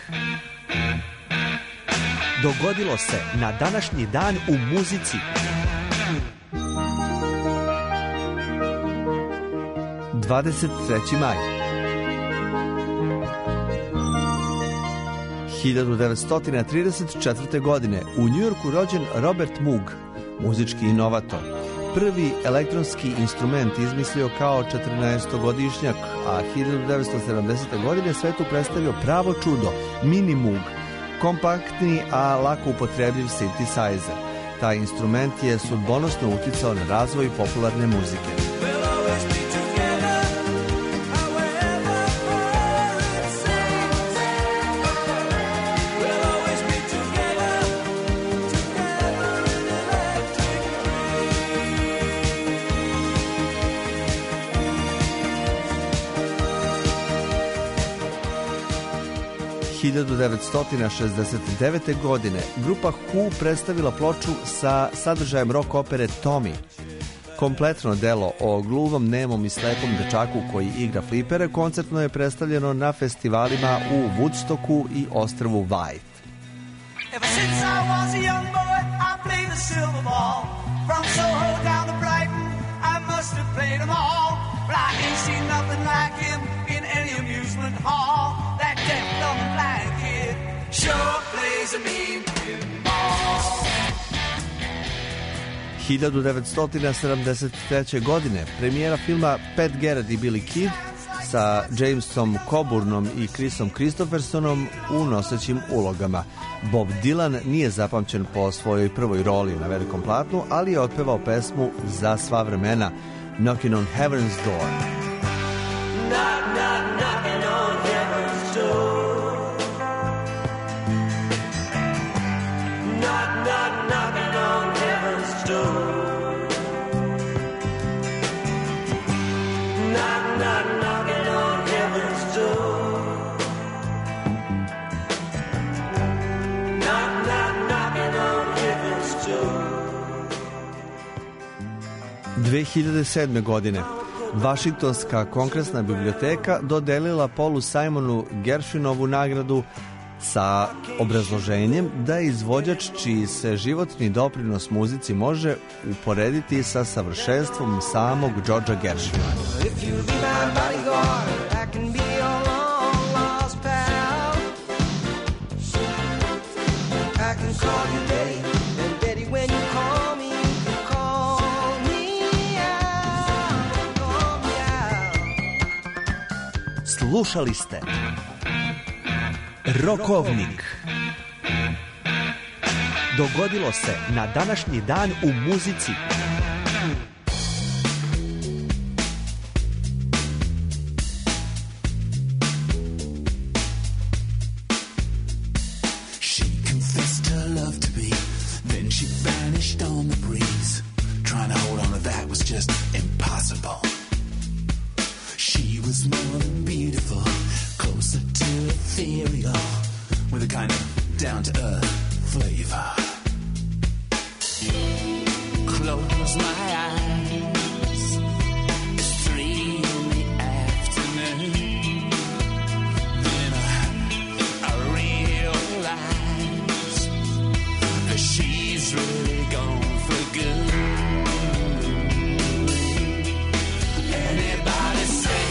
F: Dogodilo se na današnji dan u muzici. dvadeset treći maj. hiljadu devetsto trideset četvrte. godine u Njujorku rođen Robert Moog, muzički inovator. Prvi elektronski instrument izmislio kao četrnaestogodišnjak, a hiljadu devetsto sedamdesete. godine svetu predstavio pravo čudo, Mini Moog, kompaktni, a lako upotrebljiv synthesizer. Taj instrument je sudbonosno uticao na razvoj popularne muzike. hiljadu devetsto šezdeset devete. godine grupa Who predstavila ploču sa sadržajem rock opere Tommy. Kompletno delo o gluvom, nemom i slepom dečaku koji igra flipere koncertno je predstavljeno na festivalima u Woodstocku i ostrvu White.
V: Ever since I was a young boy, I played the silver ball. From Soho down to Brighton, I must have played them all. But I ain't seen nothing like him in any amusement hall. That deaf, dumb, blind kid sure plays a mean pinball.
F: hiljadu devetsto sedamdeset treće. godine premijera filma Pat Garrett i Billy Kid sa Jamesom Coburnom i Chrisom Christophersonom u nosećim ulogama. Bob Dylan nije zapamćen po svojoj prvoj roli na velikom platnu, ali je otpevao pesmu za sva vremena, Knocking on Heaven's Door.
V: Knock, knock, knocking on heaven's door. Knock, knock, knocking on heaven's door. Knock, knock, knocking on heaven's door. Knock, knock, knocking on heaven's door.
F: dve hiljade sedme. godine Vašingtonska kongresna biblioteka dodelila Paulu Simonu Gershwinovu nagradu sa obrazloženjem da je izvođač čiji se životni doprinos muzici može uporediti sa savršenstvom samog Georgea Gershwina.
V: If you'll be my bodyguard, I can be your long lost pal. I can call you Betty, and Betty when you call me, you can call me out, call me out.
F: Slušali ste Rokovnik. Dogodilo se na današnji dan u muzici.
T: She confessed her love to me, then she vanished on the breeze. Trying to hold on to that was just impossible. She was more than beautiful, closer to ethereal, with a kind of down-to-earth flavor. Close my eyes, it's three in the afternoon. Then I, I realize that she's really gone for good. Anybody say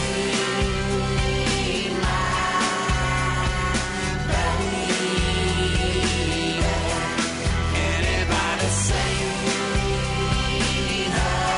T: Anybody say her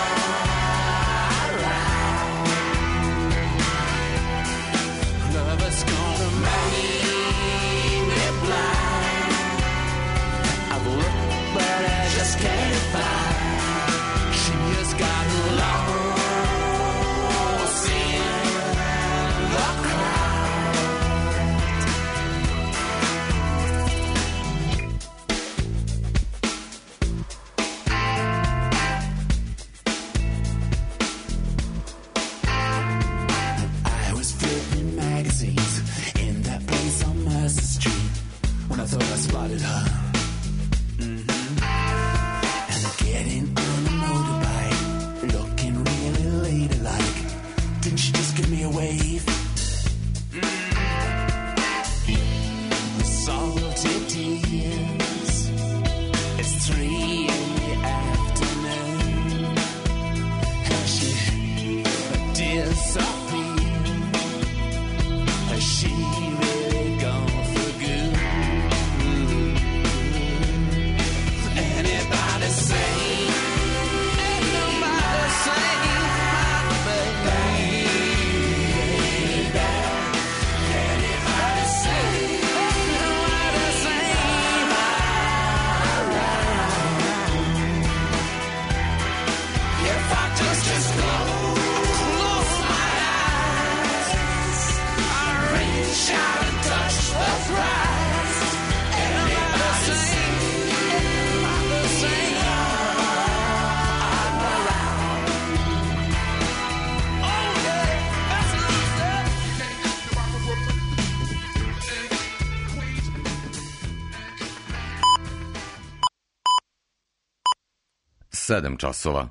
G: sedam časova.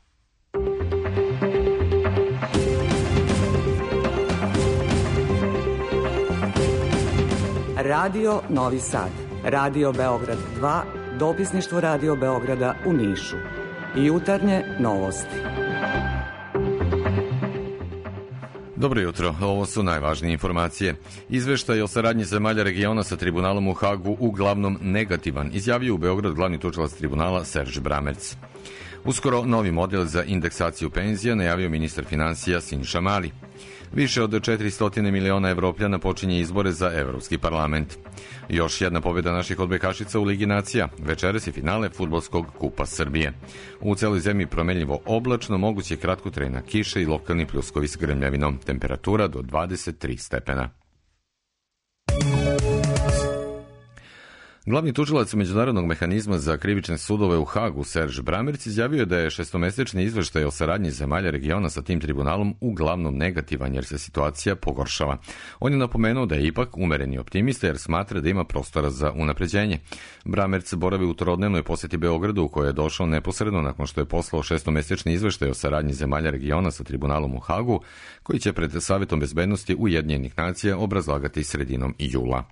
H: Radio Novi Sad, Radio Beograd dva, dopisništvo Radio Beograda u Nišu. Jutarnje novosti.
G: Dobro jutro, ovo su najvažnije informacije. Izveštaj o saradnji zemalja regiona sa tribunalom u Hagu uglavnom negativan, izjavio u Beograd glavni tužilac tribunala Serž Bramerc. Uskoro novi model za indeksaciju penzija najavio ministar finansija Siniša Mali. Više od četiristo miliona Evropljana počinje izbore za Evropski parlament. Još jedna pobjeda naših odbojkašica u Ligi nacija. Večeras je finale Fudbalskog kupa Srbije. U celoj zemlji promenljivo oblačno, moguće kratkotrajna kiša i lokalni pljuskovi s grmljavinom. Temperatura do dvadeset tri stepena. Glavni tužilac Međunarodnog mehanizma za krivične sudove u Hagu, Serž Bramerc, izjavio je da je šestomesečni izveštaj o saradnji zemalja regiona sa tim tribunalom uglavnom negativan jer se situacija pogoršava. On je napomenuo da je ipak umereni optimista jer smatra da ima prostora za unapređenje. Bramerc boravi u trodnevnoj posjeti Beogradu u kojoj je došao neposredno nakon što je poslao šestomesečni izveštaj o saradnji zemalja regiona sa tribunalom u Hagu, koji će pred Savetom bezbednosti Ujedinjenih nacija obrazlagati sredinom jula.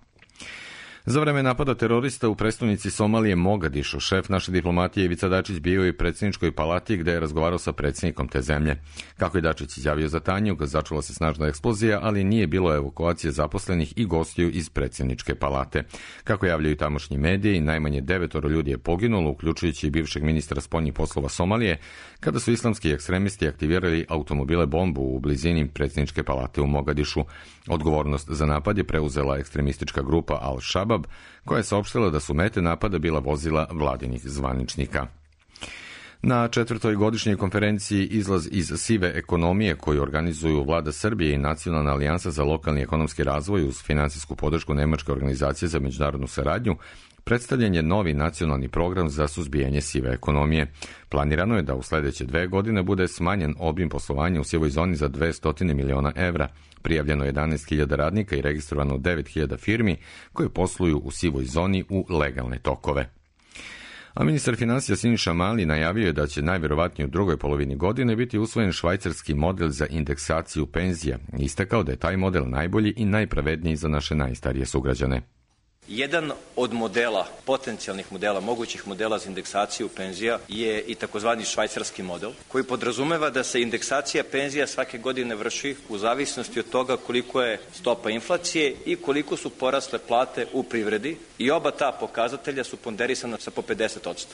G: Za vreme napada terorista u prestonici Somalije Mogadišu, šef naše diplomatije Ivica Dačić bio i predsjedničkoj palati gde je razgovarao sa predsjednikom te zemlje. Kako je Dačić izjavio za Tanjug, začula se snažna eksplozija, ali nije bilo evakuacije zaposlenih i gostiju iz predsjedničke palate. Kako javljaju tamošnji mediji, najmanje devetoro ljudi je poginulo, uključujući i bivšeg ministra spoljnih poslova Somalije, kada su islamski ekstremisti aktivirali automobile bombu u blizini predsjedničke palate u Mogadišu. Odgovornost za napad je preuzela ekstremistička grupa Al-Shabab, koja je saopštila da su mete napada bila vozila vladinih zvaničnika. Na četvrtoj godišnjoj konferenciji Izlaz iz sive ekonomije koju organizuju Vlada Srbije i Nacionalna alijansa za lokalni ekonomski razvoj uz finansijsku podršku Nemačke organizacije za međunarodnu saradnju, predstavljen je novi nacionalni program za suzbijanje sive ekonomije. Planirano je da u sljedeće dve godine bude smanjen obim poslovanja u sivoj zoni za dvesta miliona evra. Prijavljeno je jedanaest hiljada radnika i registrovano devet hiljada firmi koje posluju u sivoj zoni u legalne tokove. A ministar finansija Siniša Mali najavio je da će najvjerovatnije u drugoj polovini godine biti usvojen švajcarski model za indeksaciju penzija. Istakao da je taj model najbolji i najpravedniji za naše najstarije sugrađane.
W: Jedan od modela, potencijalnih modela, mogućih modela za indeksaciju penzija je i takozvani švajcarski model, koji podrazumeva da se indeksacija penzija svake godine vrši u zavisnosti od toga koliko je stopa inflacije i koliko su porasle plate u privredi i oba ta pokazatelja su ponderisana sa po pedeset posto.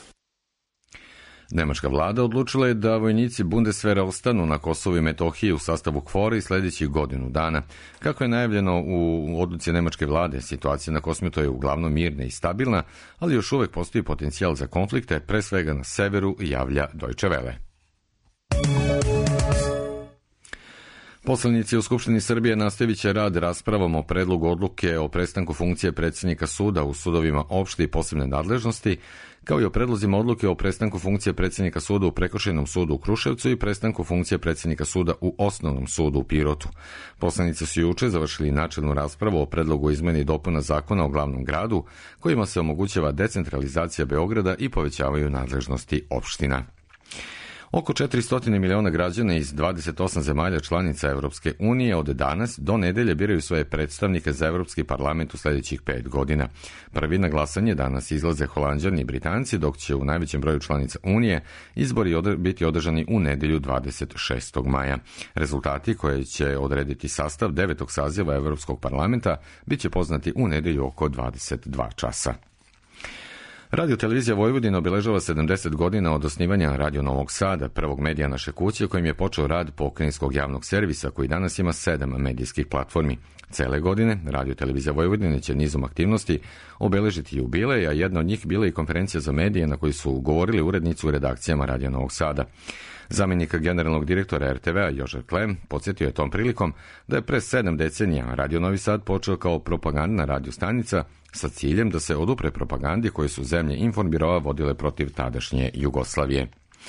G: Nemačka vlada odlučila je da vojnici Bundeswehra ostanu na Kosovu i Metohiji u sastavu KFOR-a i sljedećih godinu dana. Kako je najavljeno u odluci nemačke vlade, situacija na Kosmetu je uglavnom mirna i stabilna, ali još uvek postoji potencijal za konflikte, pre svega na severu, javlja Deutsche Welle. Poslanici u Skupštini Srbije nastavit će rad raspravom o predlogu odluke o prestanku funkcije predsjednika suda u sudovima opšte i posebne nadležnosti, kao i o predlozima odluke o prestanku funkcije predsjednika suda u Prekršajnom sudu u Kruševcu i prestanku funkcije predsjednika suda u Osnovnom sudu u Pirotu. Poslanici su juče završili načelnu raspravu o predlogu izmene i dopuna zakona o glavnom gradu, kojima se omogućava decentralizacija Beograda i povećavaju nadležnosti opština. Oko četiristo miliona građana iz dvadeset osam zemalja članica Evropske unije od danas do nedelje biraju svoje predstavnike za Evropski parlament u sljedećih pet godina. Prvi na glasanje danas izlaze Holanđani i Britanci, dok će u najvećem broju članica Unije izbori od, biti održani u nedelju dvadeset šestog maja. Rezultati koje će odrediti sastav devetog saziva Evropskog parlamenta bit će poznati u nedelju oko dvadeset dva časa. Radio televizija Vojvodina obiležava sedamdeset godina od osnivanja Radio Novog Sada, prvog medija naše kuće, kojim je počeo rad pokrajinskog javnog servisa, koji danas ima sedam medijskih platformi. Cele godine Radio televizija Vojvodine će nizom aktivnosti obeležiti jubilej, a jedna od njih bila i konferencija za medije na kojoj su govorili urednici u redakcijama Radio Novog Sada. Zamjenik generalnog direktora er te ve-a Jožef Klem podsjetio je tom prilikom da je pre sedam decenija Radio Novi Sad počeo kao propagandna radio stanica sa ciljem da se odupre propagandi koje su zemlje informbirova vodile protiv tadašnje Jugoslavije.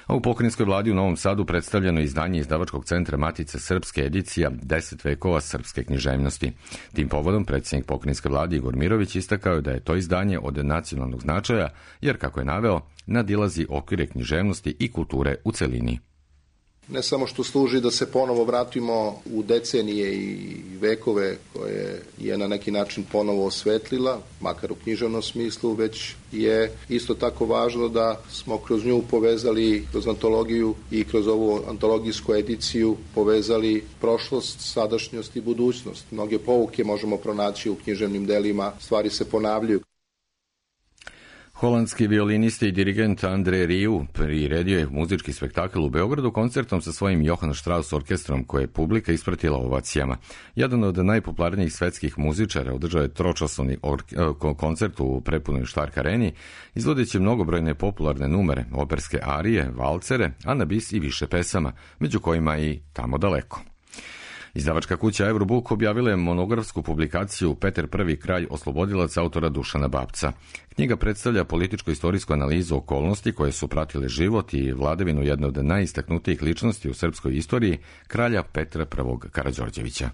G: A u pokrajinskoj vladi u Novom Sadu predstavljeno izdanje izdavačkog centra Matice Srpske edicija deset vekova srpske književnosti. Tim povodom predsjednik pokrajinske vlade Igor Mirović istakao je da je to izdanje od nacionalnog značaja, jer, kako je naveo, nadilazi okvire književnosti i kulture u celini.
A: Ne samo što služi da se ponovo vratimo u decenije i vekove koje je na neki način ponovo osvetlila, makar u književnom smislu, već je isto tako važno da smo kroz nju povezali, kroz antologiju i kroz ovu antologijsku ediciju povezali prošlost, sadašnjost i budućnost. Mnoge pouke možemo pronaći u književnim delima, stvari se ponavljaju.
G: Holandski violinista i dirigent Andre Rieu priredio je muzički spektakl u Beogradu koncertom sa svojim Johann Strauss orkestrom, koje je publika ispratila ovacijama. Jedan od najpopularnijih svetskih muzičara održao je tročasovni koncert u prepunoj Štark areni, izvodeći mnogobrojne popularne numere, operske arije, valcere, a na bis i više pesama, među kojima i Tamo daleko. Izdavačka kuća Eurobook objavila je monografsku publikaciju Petar Prvi kralj oslobodilac autora Dušana Babca. Knjiga predstavlja političko-istorijsku analizu okolnosti koje su pratile život i vladavinu jedne od najistaknutijih ličnosti u srpskoj istoriji, kralja Petra Prvog Karađorđevića.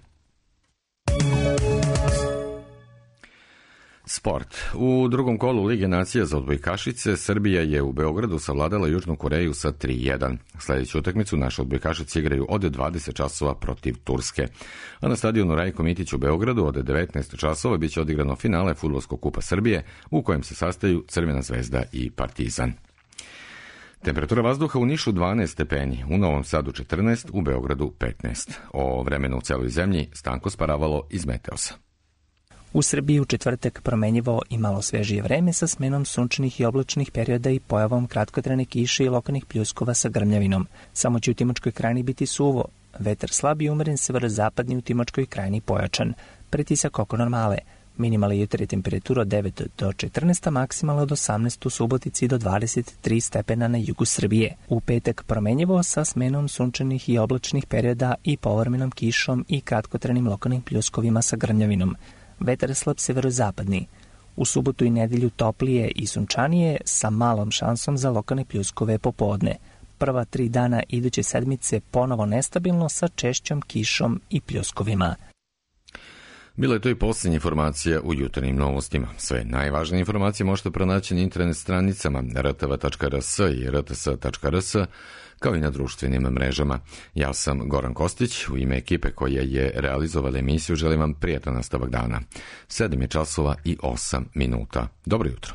G: Sport. U drugom kolu Lige nacija za odbojkašice Srbija je u Beogradu savladala Južnu Koreju sa tri jedan. Sljedeću utakmicu naše odbojkašice igraju od dvadeset časova protiv Turske. A na stadionu Rajko Mitić u Beogradu od devetnaest časova biće odigrano finale Fudbalskog kupa Srbije, u kojem se sastaju Crvena zvezda i Partizan. Temperatura vazduha u Nišu dvanaest stepeni, u Novom Sadu četrnaest, u Beogradu petnaest. O vremenu u celoj zemlji Stanko Sparavalo iz Meteosa.
I: U Srbiji u četvrtak promenjivo i malo svežije vreme sa smenom sunčanih i oblačnih perioda i pojavom kratkotrajne kiše i lokalnih pljuskova sa grmljavinom. Samo će u Timočkoj krajini biti suvo, vetar slab i umeren severozapadni, u Timočkoj krajini pojačan. Pritisak oko normale. Minimalna jutarnja temperatura od devet do četrnaest, a maksimalna od osamnaest u Subotici do dvadeset tri stepena na jugu Srbije. U petak promenjivo sa smenom sunčanih i oblačnih perioda i povremenom kišom i kratkotrajnim lokalnim pljuskovima sa grmljavinom. Vetar slab severozapadni. U subotu i nedelju toplije i sunčanije sa malom šansom za lokalne pljuskove popodne. Prva tri dana iduće sedmice ponovo nestabilno sa češćom kišom i pljuskovima.
G: Bila je to i posljednja informacija u jutarnjim novostima. Sve najvažnije informacije možete pronaći na internet stranicama r t v tačka r s i r t s tačka r s, kao i na društvenim mrežama. Ja sam Goran Kostić, u ime ekipe koja je realizovala emisiju želim vam prijatan nastavak dana. sedam je časova i osam minuta. Dobro jutro.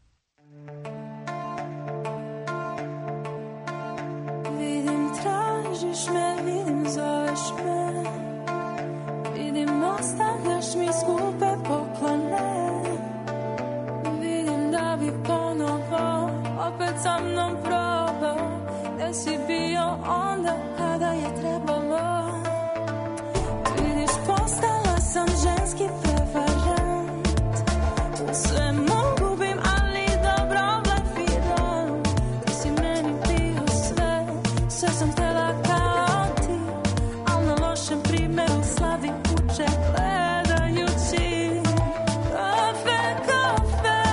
K: Vidim, tražiš me, vidim, zoveš me. Vidim, ostavljaš mi skupe poklone. Vidim da bi ponovo opet sa mnom probao. Gde si bio onda kada je trebalo. Vidiš, postala sam ženski prevarant. Sve mu gubim, ali dobro blefiram. Ti si meni bio sve, sve sam htjela kao ti. Al na lošem primjeru slavi kuće gledajući. Kafe, kafe.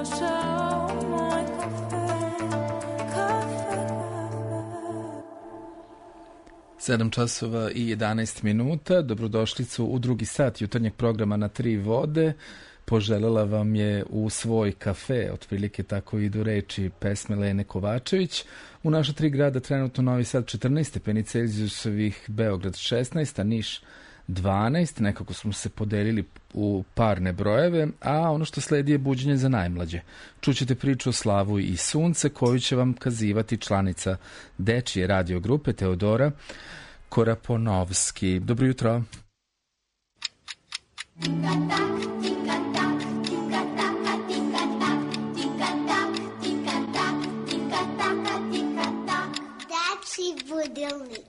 K: došao moj kafe, kafe,
B: sedam časova i jedanaest minuta. Dobrodošlicu u drugi sat jutarnjeg programa Na tri vode. Poželela vam je u svoj kafe, otprilike tako idu reči pesme Lene Kovačević. U naša tri grada trenutno Novi Sad četrnaest stepeni Celzijusovih, Beograd šesnaest, a Niš dvanaest. Nekako smo se podelili u parne brojeve, a ono što sledi je buđenje za najmlađe. Čućete priču o Slavu i Sunce koju će vam kazivati članica dečije radio grupe Teodora Koraponovski. Dobro jutro.
P: Dečiji budilnik.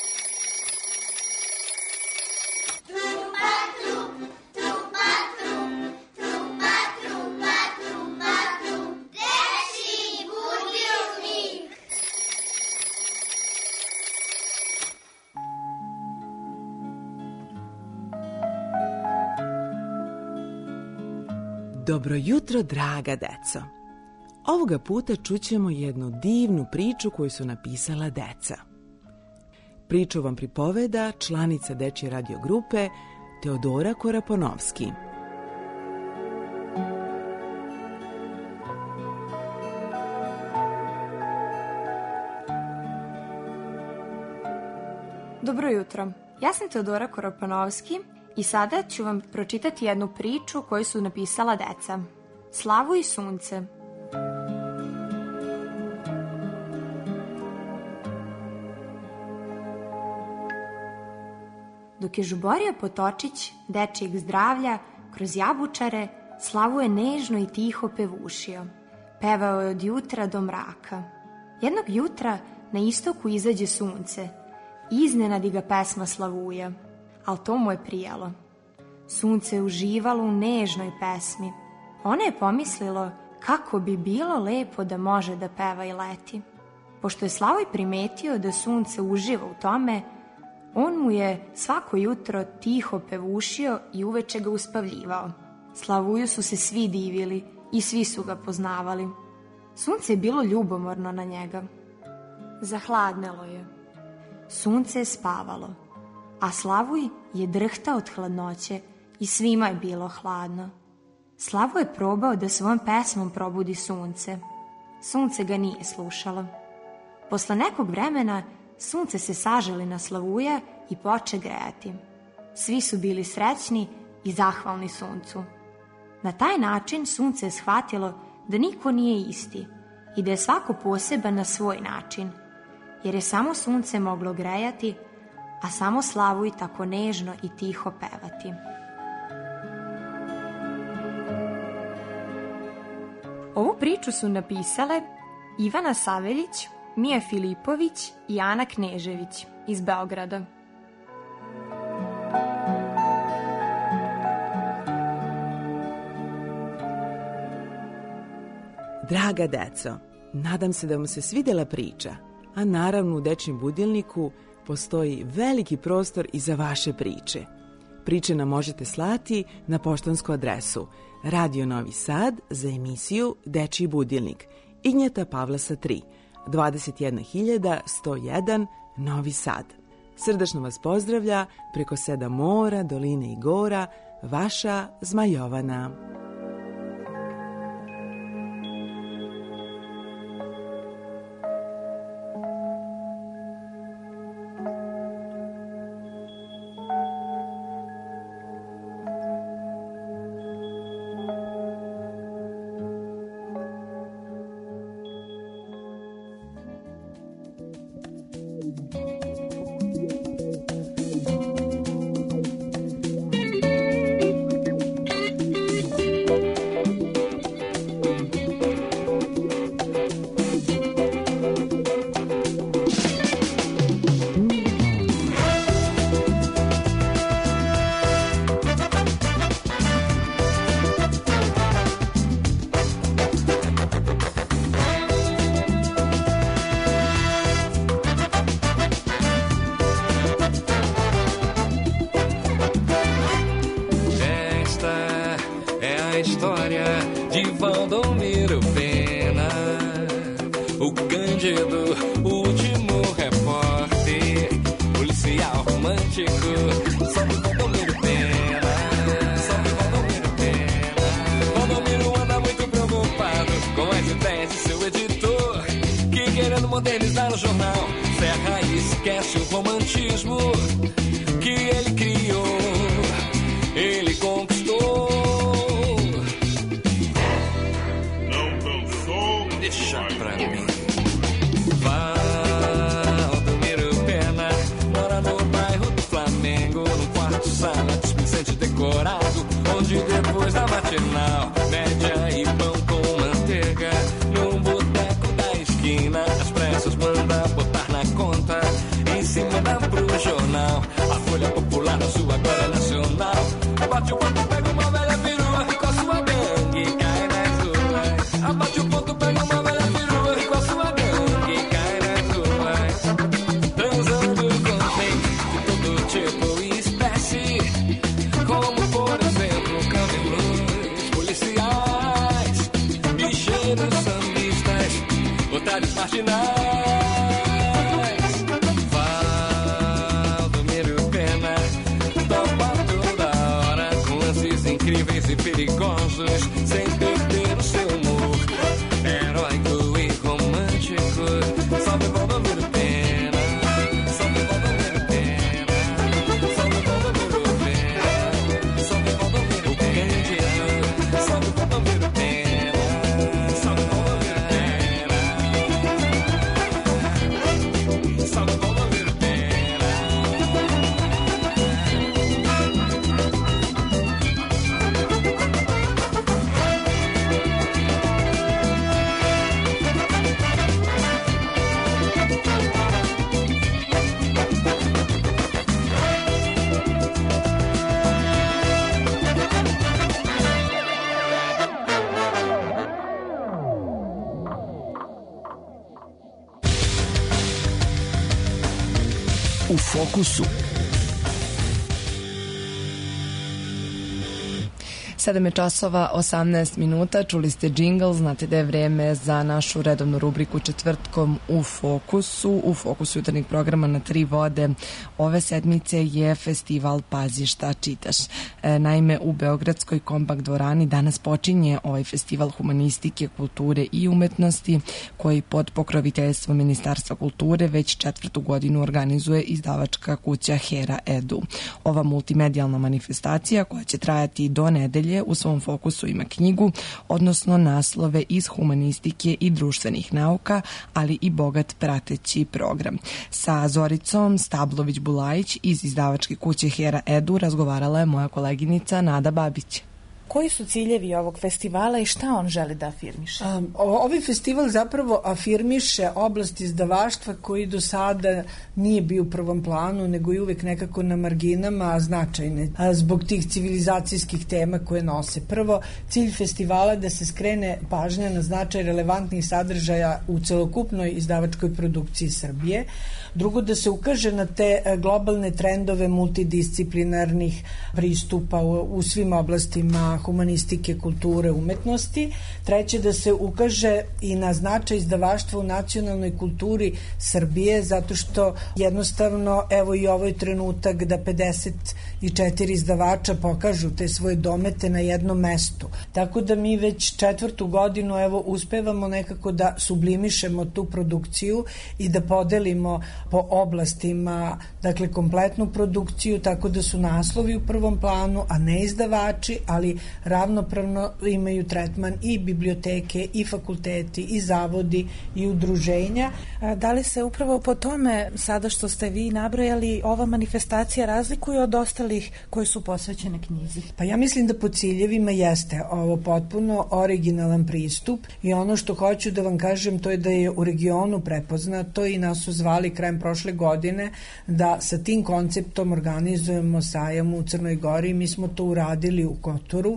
L: Dobro jutro, draga deco. Ovoga puta čućemo jednu divnu priču koju su napisala deca. Priču vam pripoveda članica dečje radio grupe Teodora Koraponovski.
M: Dobro jutro. Ja sam Teodora Koraponovski i sada ću vam pročitati jednu priču koju su napisala deca. Slavu i sunce. Dok je žuborio potočić dečijeg zdravlja kroz jabučare, Slavu je nežno i tiho pevušio. Pevao je od jutra do mraka. Jednog jutra na istoku izađe sunce. Iznenadi ga pesma Slavuja, ali to mu je prijalo. Sunce je uživalo u nežnoj pesmi. Ono je pomislilo kako bi bilo lepo da može da peva i leti. Pošto je Slavoj primetio da sunce uživa u tome, on mu je svako jutro tiho pevušio i uveče ga uspavljivao. Slavuju su se svi divili i svi su ga poznavali. Sunce je bilo ljubomorno na njega. Zahladnelo je. Sunce je spavalo, a Slavuj je drhtao od hladnoće i svima je bilo hladno. Slavu je probao da svojom pesmom probudi sunce. Sunce ga nije slušalo. Posle nekog vremena sunce se saželi na Slavuja i poče grejati. Svi su bili srećni i zahvalni suncu. Na taj način sunce je shvatilo da niko nije isti i da je svako poseban na svoj način, jer je samo sunce moglo grejati, a samo Slavuj tako nežno i tiho pevati. Ovu priču su napisale Ivana Saveljić, Mija Filipović i Ana Knežević iz Beograda.
L: Draga deco, nadam se da vam se svidjela priča, a naravno u dečjem budilniku postoji veliki prostor i za vaše priče. Priče nam možete slati na poštansku adresu Radio Novi Sad za emisiju Dečji budilnik, Ignjeta Pavlasa tri, dvadeset jedna hiljada sto jedan, Novi Sad. Srdačno vas pozdravlja preko sedam mora, doline i gora, vaša Zmajovana.
J: a história de Valdomiro Pena, o Cândido, o último repórter, policial romântico, sobre Valdomiro Pena, sobre Valdomiro Pena. Valdomiro anda muito preocupado com as ideias de seu editor, que querendo modernizar o jornal, ferra e esquece o romantismo que ele criou, ele conquistou.
N: Não dançou?
J: Deixa pra mim. Valdomiro Pena mora no bairro do Flamengo, no quarto sala dispensante decorado, onde depois da matinal, média e pão com manteiga, num boteco da esquina, as pressas manda botar na conta, em cima dá pro jornal, a Folha Popular na sua glória nacional. Abate o ponto, pega uma velha perua e com a sua gangue cai nas ruas. Abate o ponto, pega uma velha perua e com a sua gangue cai nas ruas. Transando com gente de todo tipo e espécie, como por exemplo camelos, policiais, bicheiros, sambistas, otários marginais. Incríveis e perigosos, sem perder o seu humor, heróico e romântico. Salve Valdomiro Pena, salve Valdomiro Pena, salve Valdomiro Pena, salve Valdomiro Cândido, salve Valdomiro Pena, salve Valdomiro Pena, salve Valdomiro Pena.
O: U fokusu.
C: sedam je časova osamnaest minuta, čuli ste džingl, znate da je vreme za našu redovnu rubriku četvrtkom u fokusu. U fokusu jutarnjeg programa na tri vode ove sedmice je festival Pazi šta čitaš. E, naime, u Beogradskoj Kompakt dvorani danas počinje ovaj festival humanistike, kulture i umetnosti koji pod pokroviteljstvom Ministarstva kulture već četvrtu godinu organizuje izdavačka kuća Hera Edu. Ova multimedijalna manifestacija koja će trajati do nedelje u svom fokusu ima knjigu, odnosno naslove iz humanistike i društvenih nauka, ali i bogat prateći program. Sa Zoricom Stablović-Bulajić iz izdavačke kuće Hera Edu razgovarala je moja koleginica Nada Babić.
X: Koji su ciljevi ovog festivala i šta on želi da afirmiše?
Y: Um, ovaj festival zapravo afirmiše oblast izdavaštva koji do sada nije bio u prvom planu, nego je uvek nekako na marginama, a značajne a zbog tih civilizacijskih tema koje nose. Prvo, cilj festivala je da se skrene pažnja na značaj relevantnih sadržaja u celokupnoj izdavačkoj produkciji Srbije. Drugo, da se ukaže na te globalne trendove multidisciplinarnih pristupa u, u svim oblastima humanistike, kulture, umetnosti. Treće, da se ukaže i na značaj izdavaštva u nacionalnoj kulturi Srbije, zato što jednostavno, evo i ovo je trenutak da pedeset četiri izdavača pokažu te svoje domete na jednom mestu. Tako da mi već četvrtu godinu evo uspevamo nekako da sublimišemo tu produkciju i da podelimo po oblastima, dakle kompletnu produkciju, tako da su naslovi u prvom planu, a ne izdavači, ali ravnopravno imaju tretman i biblioteke i fakulteti i zavodi i udruženja.
X: Da li se upravo po tome, sada što ste vi nabrojali, ova manifestacija razlikuje od ostalih koje su posvećene knjizi?
Y: Pa ja mislim da po ciljevima jeste ovo potpuno originalan pristup i ono što hoću da vam kažem to je da je u regionu prepoznato i nas su zvali krajem prošle godine da sa tim konceptom organizujemo sajam u Crnoj Gori. Mi smo to uradili u Kotoru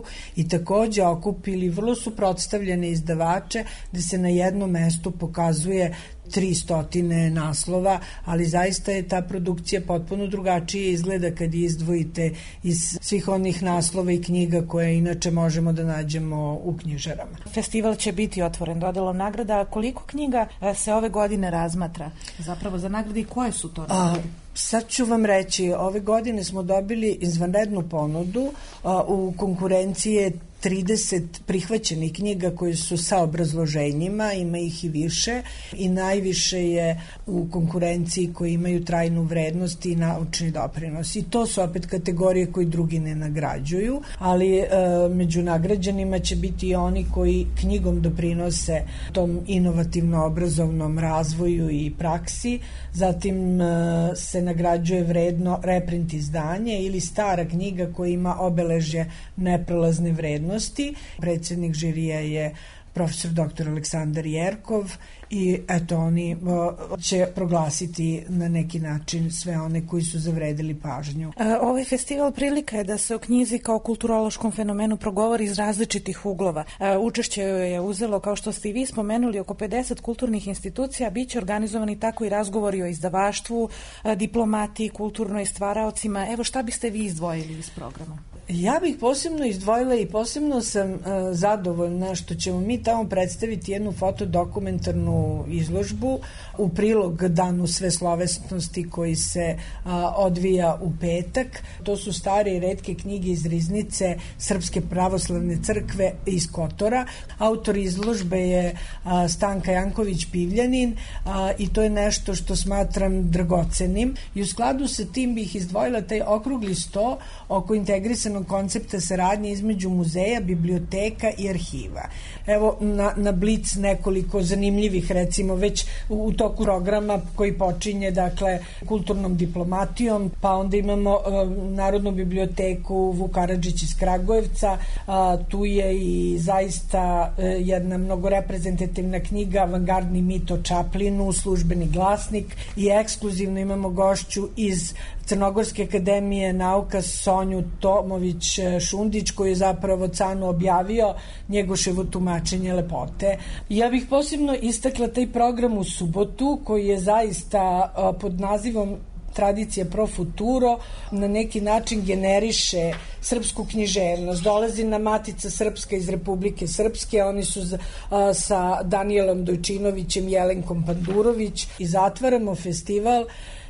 Y: i takođe okupili vrlo suprotstavljene izdavače gde se na jednom mestu pokazuje tristotine naslova, ali zaista je ta produkcija potpuno drugačije izgleda kad izdvojite iz svih onih naslova i knjiga koje inače možemo da nađemo u knjižarama.
X: Festival će biti otvoren dodelom nagrada. Koliko knjiga se ove godine razmatra zapravo za nagrade i koje su to nagrade? A, sad ću vam reći, ove godine smo dobili izvanrednu ponudu a, u konkurenciji trideset prihvaćenih knjiga koje su sa obrazloženjima, ima ih i više i najviše je u konkurenciji koji imaju trajnu vrednost i naučni doprinos. I to su opet kategorije koji drugi ne nagrađuju, ali e, među nagrađanima će biti i oni koji knjigom doprinose tom inovativno obrazovnom razvoju i praksi. Zatim e, se nagrađuje vredno reprint izdanje ili stara knjiga koja ima obeležje neprelazne vrednosti. Predsednik žirija je profesor doktor Aleksandar Jerkov i eto oni uh, će proglasiti na neki način sve one koji su zavredili pažnju. E, ovaj festival prilika je da se o knjizi kao kulturološkom fenomenu progovori iz različitih uglova. E, učešće je uzelo, kao što ste i vi spomenuli, oko pedeset kulturnih institucija, bit će organizovani tako i razgovori o izdavaštvu, e, diplomatiji, kulturnoj stvaraocima. Evo šta biste vi izdvojili iz programa?
Y: Ja bih posebno izdvojila i posebno sam uh, zadovoljna što ćemo mi tamo predstaviti jednu fotodokumentarnu izložbu u prilog danu sveslovesnosti koji se uh, odvija u petak. To su stare i retke knjige iz riznice Srpske pravoslavne crkve iz Kotora. Autor izložbe je uh, Stanka Janković-Pivljanin uh, i to je nešto što smatram dragocenim i u skladu sa tim bih izdvojila taj okrugli sto oko integrisanog koncepta saradnje između muzeja, biblioteka i arhiva. Evo na, na blic nekoliko zanimljivih, recimo već u, u toku programa koji počinje dakle kulturnom diplomatijom, pa onda imamo uh, Narodnu biblioteku Vuk Karadžić iz Kragujevca, uh, tu je i zaista uh, jedna mnogo reprezentativna knjiga Avangardni mit o Čaplinu, Službeni glasnik i ekskluzivno imamo gošću iz Crnogorske akademije nauka Sonju Tomović-Šundić koji je zapravo Canu objavio Njegoševo tumačenje lepote. Ja bih posebno istakla taj program u subotu koji je zaista pod nazivom Tradicija pro futuro na neki način generiše srpsku književnost. Dolazi na Matica Srpska iz Republike Srpske, oni su z, a, sa Danijelom Dojčinovićem i Jelenkom Pandurović i zatvaramo festival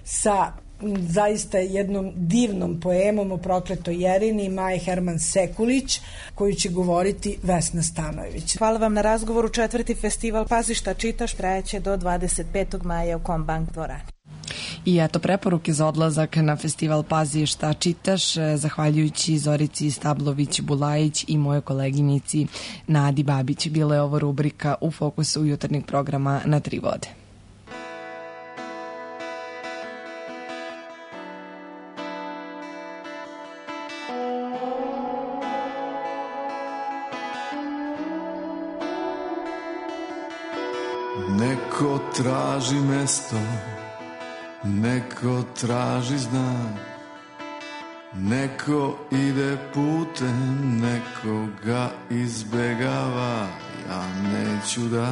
Y: sa zaista jednom divnom poemom o prokletoj Jerini Maje Herman Sekulić koju će govoriti Vesna Stanojević.
X: Hvala vam na razgovoru. Četvrti festival Pazi šta čitaš trajeće do dvadeset petog maja u Kombank dvorani.
C: I eto preporuke za odlazak na festival Pazi šta čitaš, zahvaljujući Zorici Stablović-Bulajić i mojoj koleginici Nadi Babić. Bila je ovo rubrika u fokusu jutarnjeg programa na Tri vode.
D: Neko traži mesto, neko traži znak, neko ide putem, neko ga izbegava. Ja neću da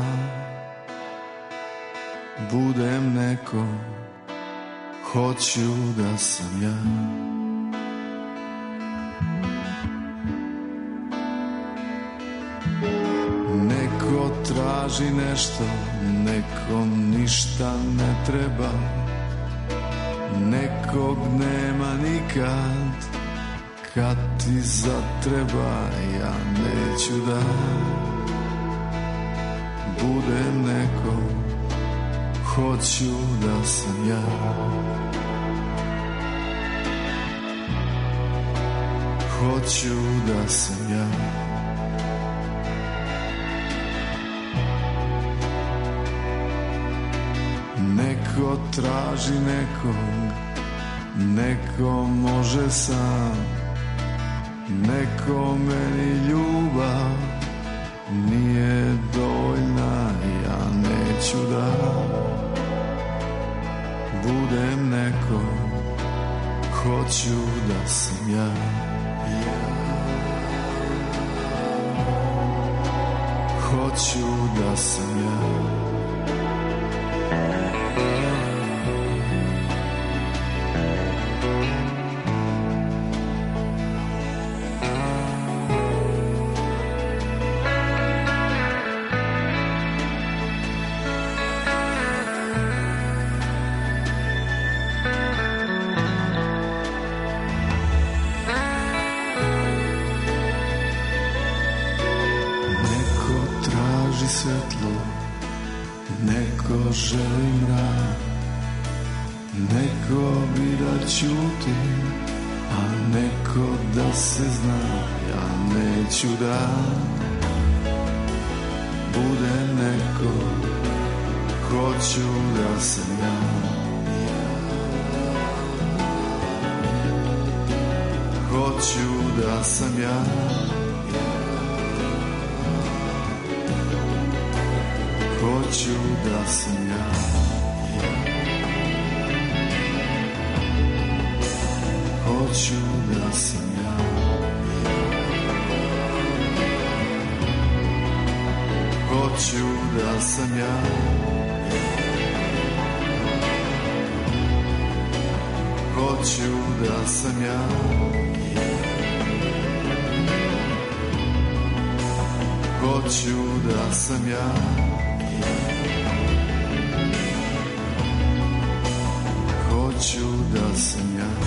D: budem neko, hoću da sam ja. Neko traži nešto, nekom ništa ne treba, nekog nema nikad, kad ti zatreba. Ja neću da budem neko, hoću da sam ja. Hoću da sam ja. Neko traži nekog, neko može sam, neko meni ljubav nije dovoljna. Ja neću da budem neko, hoću da sam ja. Ja hoću da sam ja. Svetlo, neko želi mrak, neko bi da ćuti, a neko da se zna. Ja neću da budem neko, hoću da sam ja. Hoću da sam ja. Hoću da sam ja. Hoću da sam ja. Hoću da sam ja. Hoću da sam ja. Hoću da sam ja. Hoću da sam ja.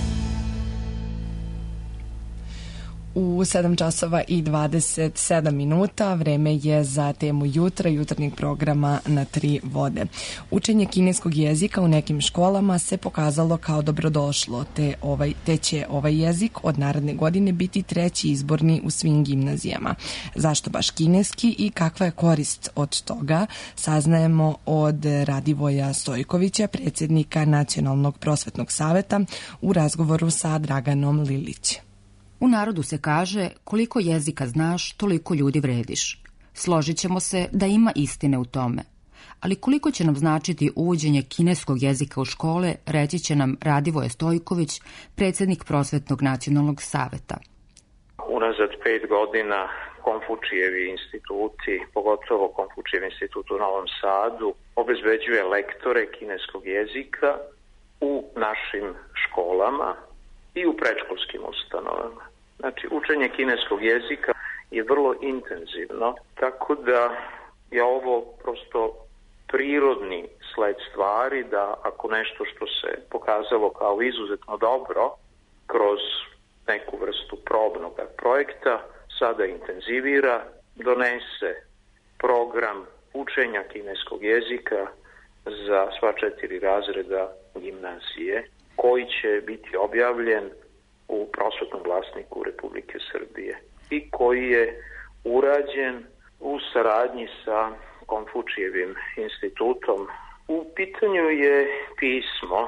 C: U sedam časova i dvadeset sedam minuta vreme je za temu jutra jutarnjeg programa Na tri vode. Učenje kineskog jezika u nekim školama se pokazalo kao dobrodošlo, te, ovaj, te će ovaj jezik od naredne godine biti treći izborni u svim gimnazijama. Zašto baš kineski i kakva je korist od toga, saznajemo od Radivoja Stojkovića, predsjednika Nacionalnog prosvetnog saveta, u razgovoru sa Draganom Lilić.
O: U narodu se kaže, koliko jezika znaš, toliko ljudi vrediš. Složit ćemo se da ima istine u tome. Ali koliko će nam značiti uvođenje kineskog jezika u škole, reći će nam Radivoje Stojković, predsjednik Prosvetnog nacionalnog saveta.
Q: Unazad pet godina Konfučijevi instituti, pogotovo Konfučijev institut u Novom Sadu, obezbeđuje lektore kineskog jezika u našim školama i u predškolskim ustanovama. Znači, učenje kineskog jezika je vrlo intenzivno, tako da je ovo prosto prirodni sled stvari, da ako nešto što se pokazalo kao izuzetno dobro kroz neku vrstu probnog projekta sada intenzivira, donese program učenja kineskog jezika za sva četiri razreda gimnazije, koji će biti objavljen u Prosvetnom glasniku Republike Srbije i koji je urađen u saradnji sa Konfučijevim institutom. U pitanju je pismo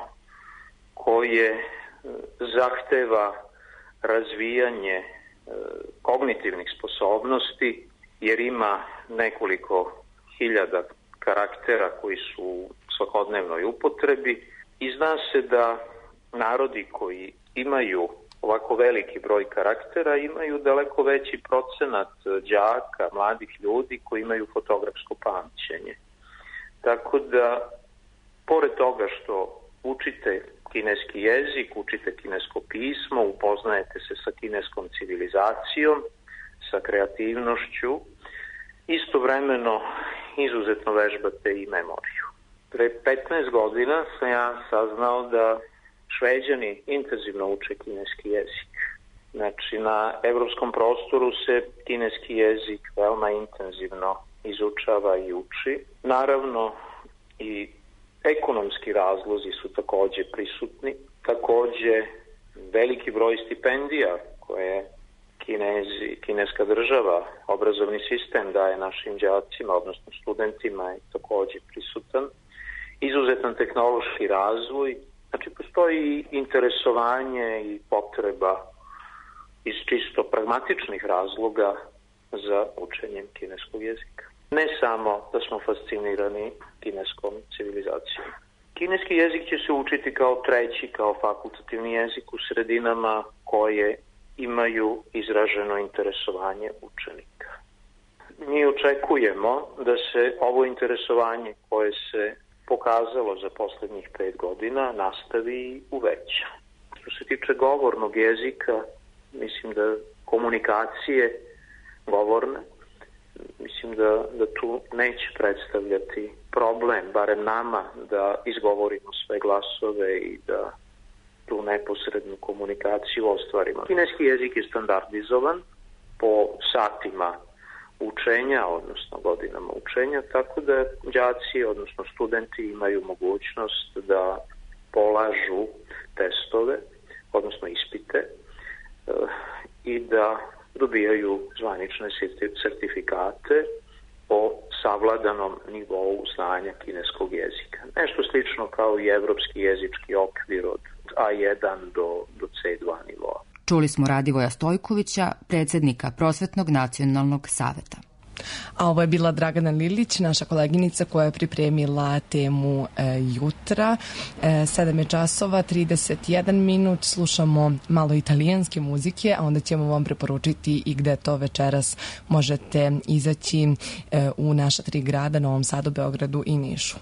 Q: koje zahteva razvijanje kognitivnih sposobnosti, jer ima nekoliko hiljada karaktera koji su u svakodnevnoj upotrebi i zna se da narodi koji imaju ovako veliki broj karaktera imaju daleko veći procenat đaka, mladih ljudi koji imaju fotografsko pamćenje. Tako da, pored toga što učite kineski jezik, učite kinesko pismo, upoznajete se sa kineskom civilizacijom, sa kreativnošću, istovremeno izuzetno vežbate i memoriju. Pre petnaest godina sam ja saznao da Šveđani intenzivno uče kineski jezik. Znači, na evropskom prostoru se kineski jezik veoma intenzivno izučava i uči. Naravno, i ekonomski razlozi su takođe prisutni. Takođe, veliki broj stipendija koje Kinezi, kineska država, obrazovni sistem daje našim đacima, odnosno studentima, je takođe prisutan. Izuzetan tehnološki razvoj. Znači, postoji interesovanje i potreba iz čisto pragmatičnih razloga za učenjem kineskog jezika. Ne samo da smo fascinirani kineskom civilizacijom. Kineski jezik će se učiti kao treći, kao fakultativni jezik u sredinama koje imaju izraženo interesovanje učenika. Mi očekujemo da se ovo interesovanje koje se pokazalo za poslednjih pet godina nastavi i uveća. Što se tiče govornog jezika, mislim da komunikacije govorne, mislim da, da tu neće predstavljati problem, barem nama, da izgovorimo sve glasove i da tu neposrednu komunikaciju ostvarimo. Kineski jezik je standardizovan po satima učenja, odnosno godinama učenja, tako da đaci, odnosno studenti imaju mogućnost da polažu testove, odnosno ispite i da dobijaju zvanične sertifikate o savladanom nivou znanja kineskog jezika. Nešto slično kao i evropski jezički okvir od A jedan do, do C dva nivoa.
O: Čuli smo Radivoja Stojkovića, predsjednika Prosvetnog nacionalnog saveta.
C: A ovo je bila Dragana Lilić, naša koleginica koja je pripremila temu e, jutra. E, sedam je časova, trideset jedan minut, slušamo malo italijanske muzike, a onda ćemo vam preporučiti i gde to večeras možete izaći e, u naša tri grada, Novom Sadu, Beogradu i Nišu.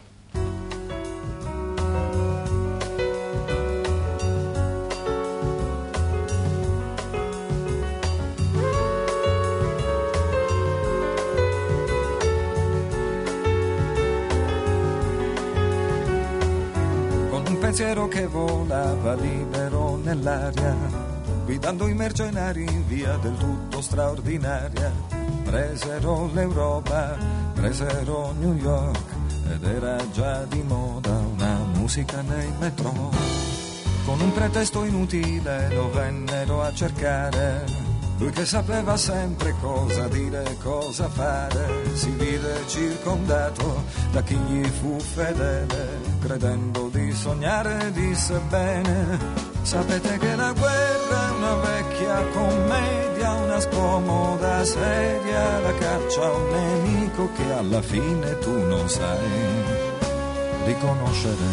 E: Pensiero che volava libero nell'aria, guidando i mercenari in via del tutto straordinaria. Presero l'Europa, presero New York, ed era già di moda una musica nei metro. Con un pretesto inutile lo vennero a cercare, lui che sapeva sempre cosa dire e cosa fare. Si vide circondato da chi gli fu fedele, credendo di sognare disse bene: sapete che la guerra è una vecchia commedia, una scomoda sedia, la caccia a un nemico che alla fine tu non sai riconoscere.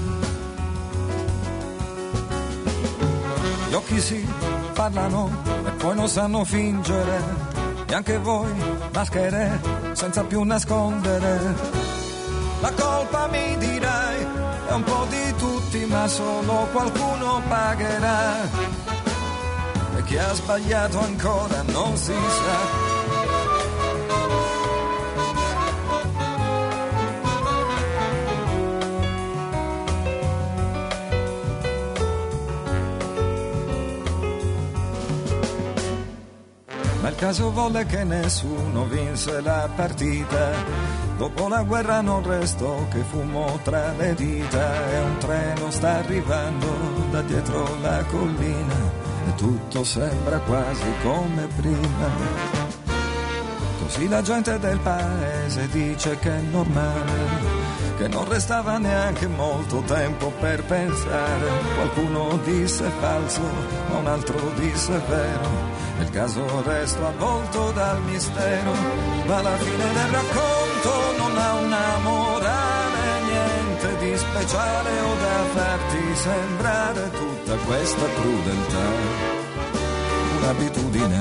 E: Gli occhi si parlano e poi non sanno fingere, e anche voi maschere senza più nascondere. La colpa, mi dirai, è un po' di tutti, ma solo qualcuno pagherà, e chi ha sbagliato ancora non si sa. Ma il caso volle che nessuno vinse la partita. Dopo la guerra non restò che fumo tra le dita, e un treno sta arrivando da dietro la collina e tutto sembra quasi come prima. Così la gente del paese dice che è normale, che non restava neanche molto tempo per pensare. Qualcuno disse falso, ma un altro disse vero. Il caso resta avvolto dal mistero, ma alla fine del racconto non ha una morale, niente di speciale o da farti sembrare tutta questa crudeltà un'abitudine.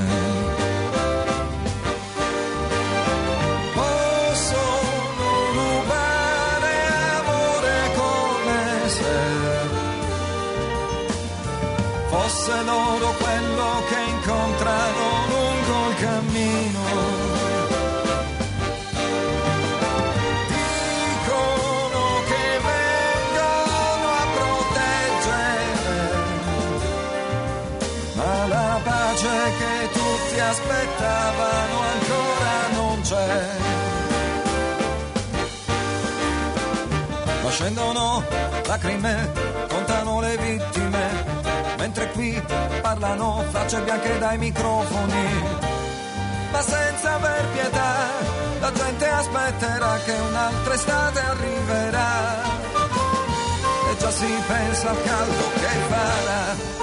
E: Possono rubare amore come se fosse loro quello che incontrano lungo il cammino. Dicono che vengono a proteggere, ma la pace che tutti aspettavano ancora non c'è. Ma scendono lacrime, contano le vittime, mentre qui parlano facce bianche dai microfoni, ma senza aver pietà. La gente aspetterà che un'altra estate arriverà, e già si pensa al caldo che farà.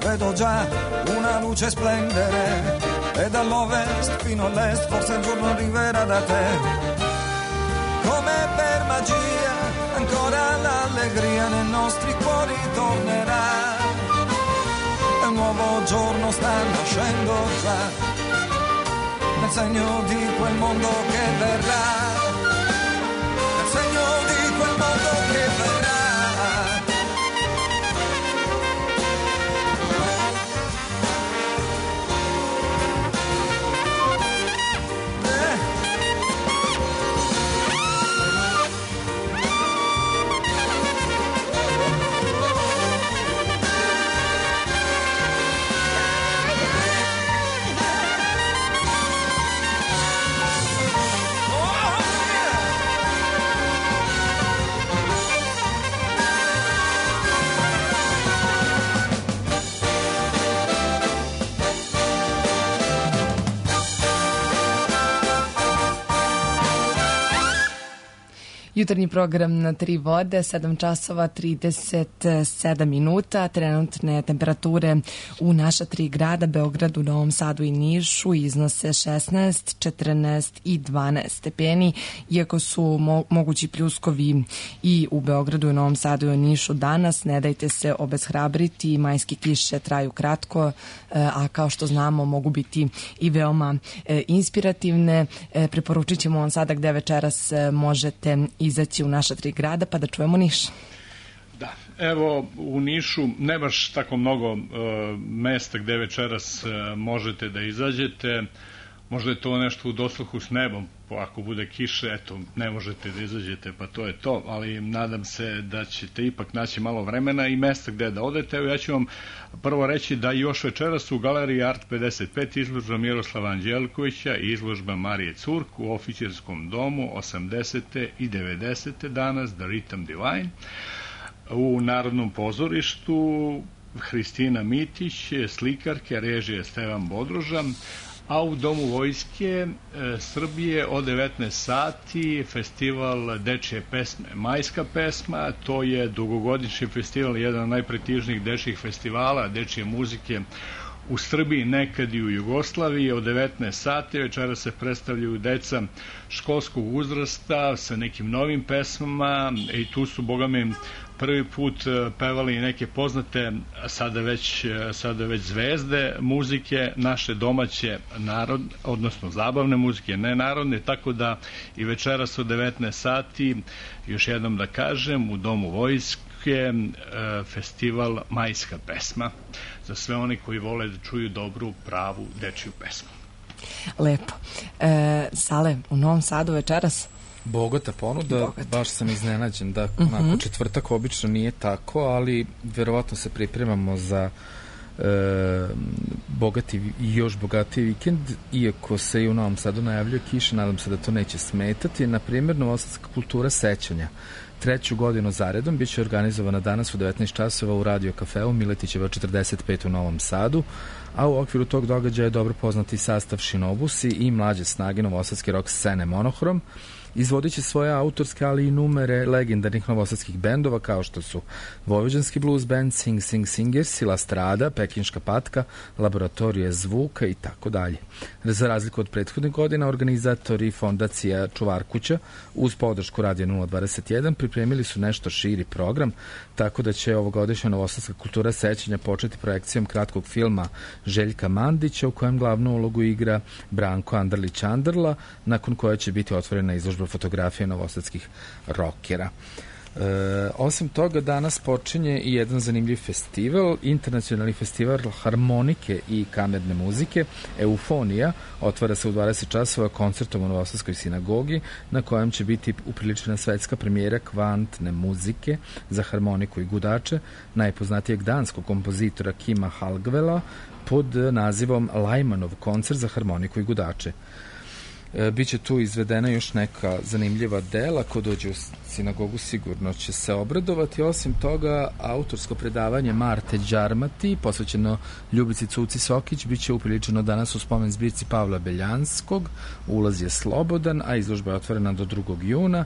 E: vedo già una luce splendere e dall'ovest fino all'est forse il giorno arriverà da te. Come per magia ancora l'allegria nei nostri cuori tornerà e un nuovo giorno sta nascendo già nel segno di quel mondo che verrà, nel segno di quel mondo che verrà.
C: Jutarnji program na Tri vode, sedam časova trideset sedam minuta, trenutne temperature u naša tri grada, Beogradu, Novom Sadu i Nišu, iznose šesnaest, četrnaest i dvanaest stepeni, iako su mo mogući pljuskovi i u Beogradu, i Novom Sadu i u Nišu danas, ne dajte se obeshrabriti, majske kiše traju kratko, a kao što znamo mogu biti i veoma inspirativne. Preporučit ćemo vam sada gde večeras možete izaći u naša tri grada, pa da čujemo Niš.
F: Da, evo u Nišu ne baš tako mnogo uh, mesta gde večeras uh, možete da izađete. Možda je to nešto u dosluhu s nebom, ako bude kiše, eto, ne možete da izađete, pa to je to, ali nadam se da ćete ipak naći malo vremena i mesta gde da odete. Evo ja ću vam prvo reći da još večeras u galeriji Art pedeset pet izložba Miroslava Anđelkovića i izložba Marije Curk u Ofićerskom domu osamdesete i devedesete danas, The Rhythm Divine. U Narodnom pozorištu Hristina Mitić, slikarke, režije Stevan Bodroža, a u Domu vojske e, Srbije od devetnaest sati festival dečje pesme Majska pesma. To je dugogodišnji festival, jedan od najprestižnijih dečjih festivala dečje muzike u Srbiji, nekad i u Jugoslaviji. Od devetnaest sati večera se predstavljaju deca školskog uzrasta sa nekim novim pesmama i tu su, boga mi, prvi put pevali neke poznate, sada već, sada već zvezde muzike, naše domaće narod, odnosno zabavne muzike, ne narodne, tako da i večeras od devetnaest sati, još jednom da kažem, u Domu vojske festival Majska pesma za sve oni koji vole da čuju dobru, pravu dečju pesmu.
C: Lepo. E, Sale, u Novom Sadu večeras?
B: Bogata ponuda, Bogata. Baš sam iznenađen da uh-huh. nakon četvrtak obično nije tako, ali verovatno se pripremamo za e, bogati i još bogatiji vikend, iako se i u Novom Sadu najavljuje kiša, nadam se da to neće smetati. Na primjer, Novosadska kultura sećanja treću godinu zaredom biće organizovana danas u devetnaest časova u Radio Kafeu Miletićeva četrdeset pet u Novom Sadu, a u okviru tog događaja je dobro poznati sastav Šinobusi i mlađe snage novosadske rock scene Monohrom. Izvodit će svoje autorske, ali i numere legendarnih novosadskih bendova kao što su Vojvođanski blues band, Sing Sing Singers, La Strada, Pekinška patka, Laboratorije zvuka i tako dalje. Za razliku od prethodnih godina, organizatori fondacija Čuvarkuća uz podršku Radija nula dvadeset jedan pripremili su nešto širi program, tako da će ovogodišnja Novosadska kultura sećanja početi projekcijom kratkog filma Željka Mandića u kojem glavnu ulogu igra Branko Andrlić Andrla, nakon koje će biti otvorena izložba fotografije novosadskih rokera. E, osim toga, danas počinje i jedan zanimljiv festival, internacionalni festival harmonike i kamerne muzike, Eufonija, otvara se u dvadeset časova koncertom u Novosadskoj sinagogi, na kojem će biti upriličena svetska premijera kvantne muzike za harmoniku i gudače, najpoznatijeg danskog kompozitora Kima Halgvela, pod nazivom Lajmanov koncert za harmoniku i gudače. Biće tu izvedena još neka zanimljiva dela, ko dođe u sinagogu sigurno će se obradovati. Osim toga, autorsko predavanje Marte Đarmati, posvećeno Ljubici Cuci Sokić, biće upriličeno danas u spomen zbirci Pavla Beljanskog. Ulaz je slobodan, a izložba je otvorena do drugog juna.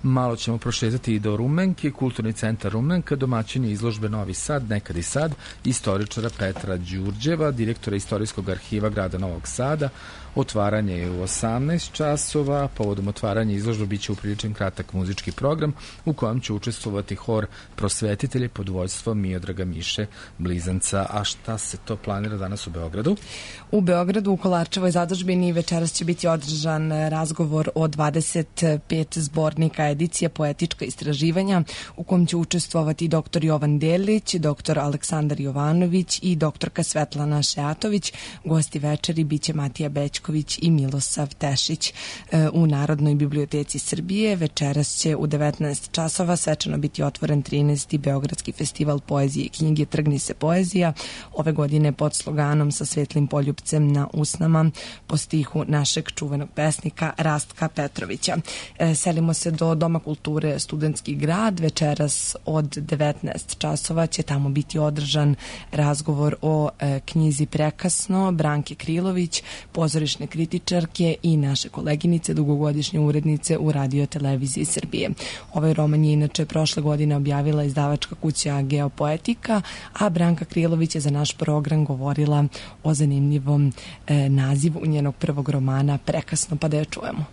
B: Malo ćemo prošetati i do Rumenke, kulturni centar Rumenka, domaćin je izložbe Novi Sad, nekad i sad, istoričara Petra Đurđeva, direktora Istorijskog arhiva grada Novog Sada. Otvaranje je u osamnaest časova, povodom otvaranja izložbe biće upriličen kratak muzički program u kojem će učestvovati hor prosvetitelji pod vođstvom Miodraga Miše Blizanca. A šta se to planira danas u Beogradu?
C: U Beogradu u Kolarčevoj zadužbini večeras će biti održan razgovor o dvadeset pet zbornika edicije Poetička istraživanja u kom će učestvovati doktor Jovan Delić, doktor Aleksandar Jovanović i doktorka Svetlana Šeatović. Gosti večeri biće Matija Bećković i Milosav Tešić. U Narodnoj biblioteci Srbije večeras će u devetnaest časova svečano biti otvoren trinaesti Beogradski festival poezije i knjige Trgni se poezija, ove godine pod sloganom Sa svetlim poljupcem na usnama po stihu našeg čuvenog pesnika Rastka Petrovića. Selimo se do Doma kulture Studentski grad. Večeras od devetnaest časova će tamo biti održan razgovor o knjizi Prekasno Branke Krilović, pozorišne kritičarke i naše koleginice, dugogodišnje urednice u Radio televiziji Srbije. Ovaj roman je inače prošle godine objavila izdavačka kuća Geopoetika, a Branka Krilović je za naš program govorila o zanimljivom e, nazivu njenog prvog romana Prekasno, pa da je čujemo.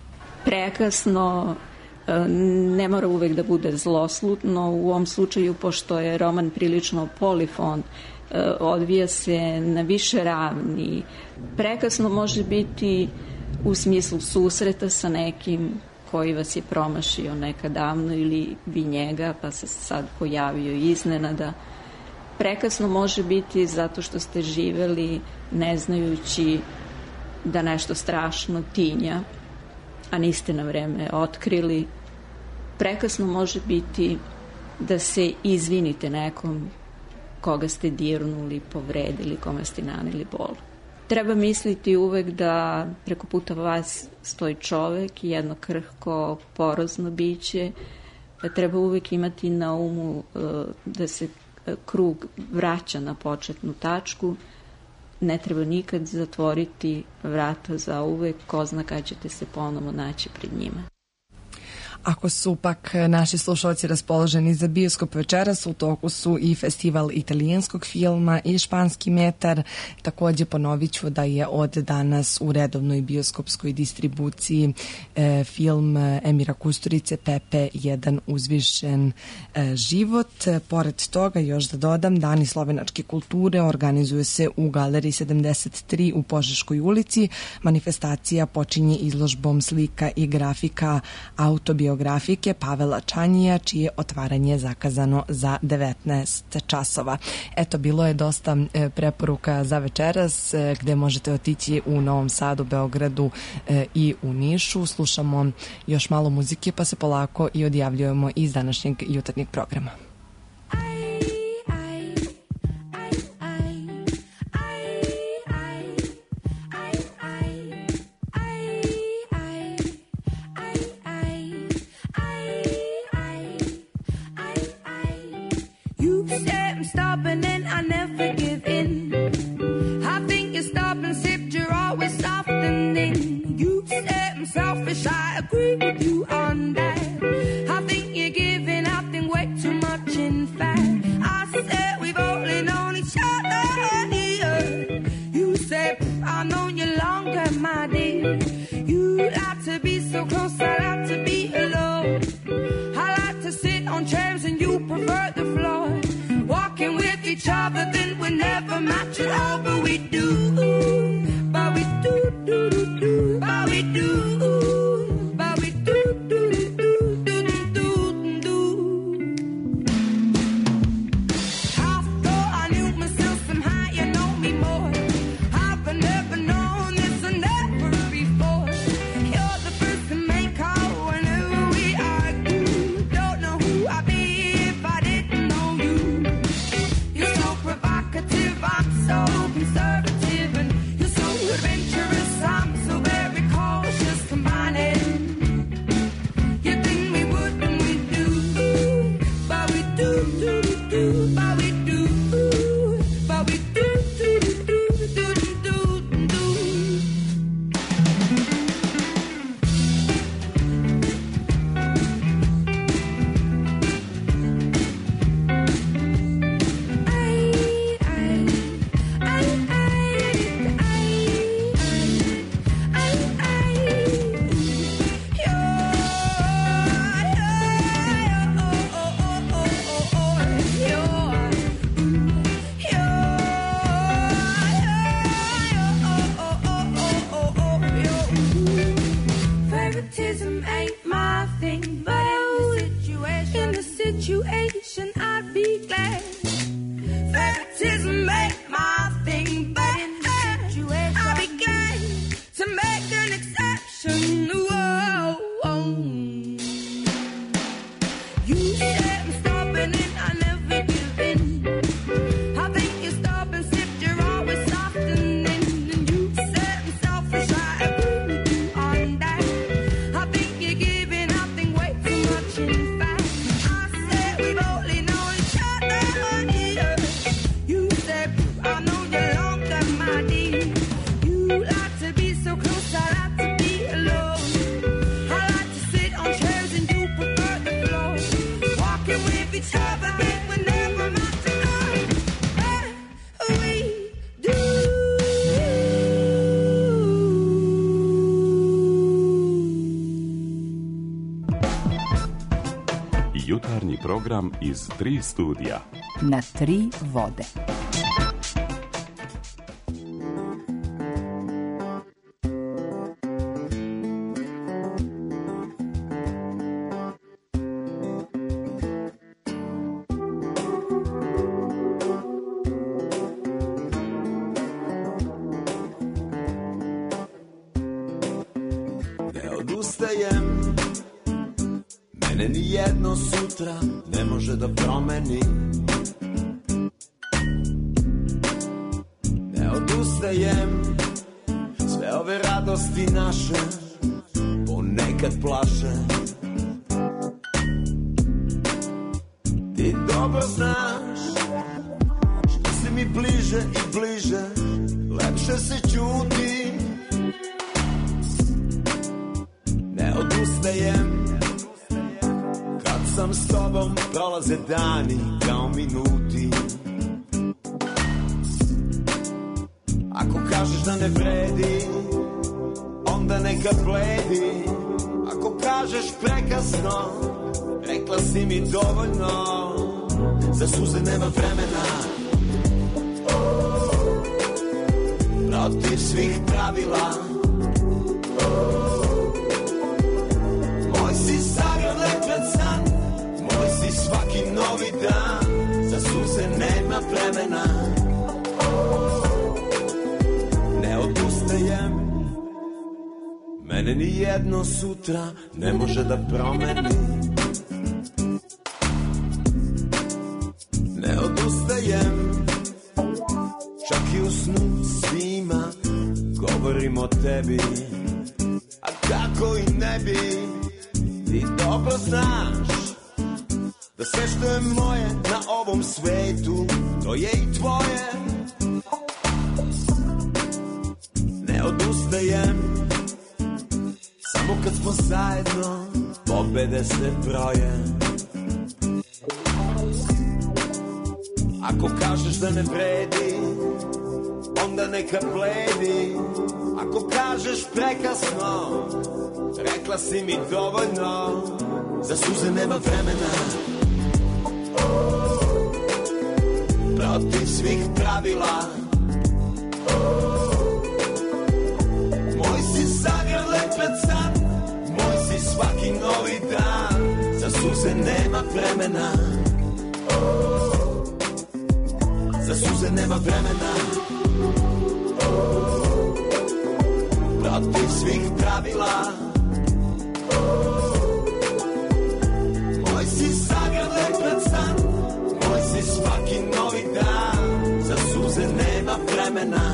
R: Prekasno ne mora uvek da bude zloslutno, u ovom slučaju, pošto je roman prilično polifon, odvija se na više ravni. Prekasno može biti u smislu susreta sa nekim koji vas je promašio nekad davno ili vi njega pa se sad pojavio iznenada. Prekasno može biti zato što ste živeli ne znajući da nešto strašno tinja, a niste na vreme otkrili. Prekasno može biti da se izvinite nekom koga ste dirnuli, povredili, kome ste naneli bol. Treba misliti uvek da preko puta vas stoji čovek, jedno krhko, porozno biće. Treba uvek imati na umu da se krug vraća na početnu tačku. Ne treba nikad zatvoriti vrata za uvek, ko zna kada ćete se ponovo naći pred njima.
C: Ako su pak naši slušalci raspoloženi za bioskop večeras, u toku su i festival italijanskog filma i španski metar. Takođe ponovit ću da je od danas u redovnoj bioskopskoj distribuciji e, film Emira Kusturice Pepe, jedan uzvišen e, život. Pored toga, još da dodam, Dani slovenačke kulture organizuje se u Galeriji sedamdeset tri u Požeškoj ulici. Manifestacija počinje izložbom slika i grafika autobiografije biografike Pavela Čanjija, čije otvaranje je zakazano za devetnaest časova. Eto, bilo je dosta preporuka za večeras, gde možete otići u Novom Sadu, Beogradu i u Nišu. Slušamo još malo muzike, pa se polako i odjavljujemo iz današnjeg jutarnjeg programa.
K: Stubborn and I never give in. I think you're stubborn, sipped, you're always softening. You said I'm selfish, I agree with you on that. I think you're giving, I think way too much in fact. I said we've only known each other here. You said I've known you longer, my dear. You like to be so close, I like to be alone. I like to sit on chairs and you prefer the floor. Walking with each other, then we never match at all, but we do, but we do, do, do, do, but we do, but we do, do, do, do, do, do, do. I thought I knew myself somehow, you know me more. I've never known this and never before. You're the first to make call whenever we argue. Don't know who I'd be if I didn't know you. You're so provocative, I'm so conservative, and
H: program iz tri studija.
S: Na tri vode.
T: Mene ni jedno sutra ne može da promeni. Ne odustajem, sve ove radosti naše ponekad plaše. Ti dobro znaš, što si mi bliže i bliže, lepše se ćuti. Ne odustajem, sam s tobom, prolaze dani kao minuti. Ako kažeš da ne vredi, onda neka bledi. Ako kažeš prekasno, rekla si mi dovoljno. Za suze nema vremena, protiv svih pravila. Moj si zagrlet pred san, moj si svaki novi dan. Za suze nema vremena, ne odustajem. Mene ni jedno sutra ne može da promeni. Ne odustajem, čak i u snu svima govorim o tebi. A kako i ne bi, ti dobro znaš da sve što je moje na ovom svetu, to je i tvoje. Ne odustajem, samo kad smo zajedno, pobede se broje. Ako kažeš da ne vredi, onda neka bledi. Ako kažeš prekasno, rekla si mi dovoljno. Za suze nema vremena, protiv svih pravila. Moj si zagrlet pred san, moj si svaki novi dan. Za suze nema vremena, za suze nema vremena, protiv svih pravila. Moj si zagrlet pred san, moj si svaki novi dan. Za suze nema vremena.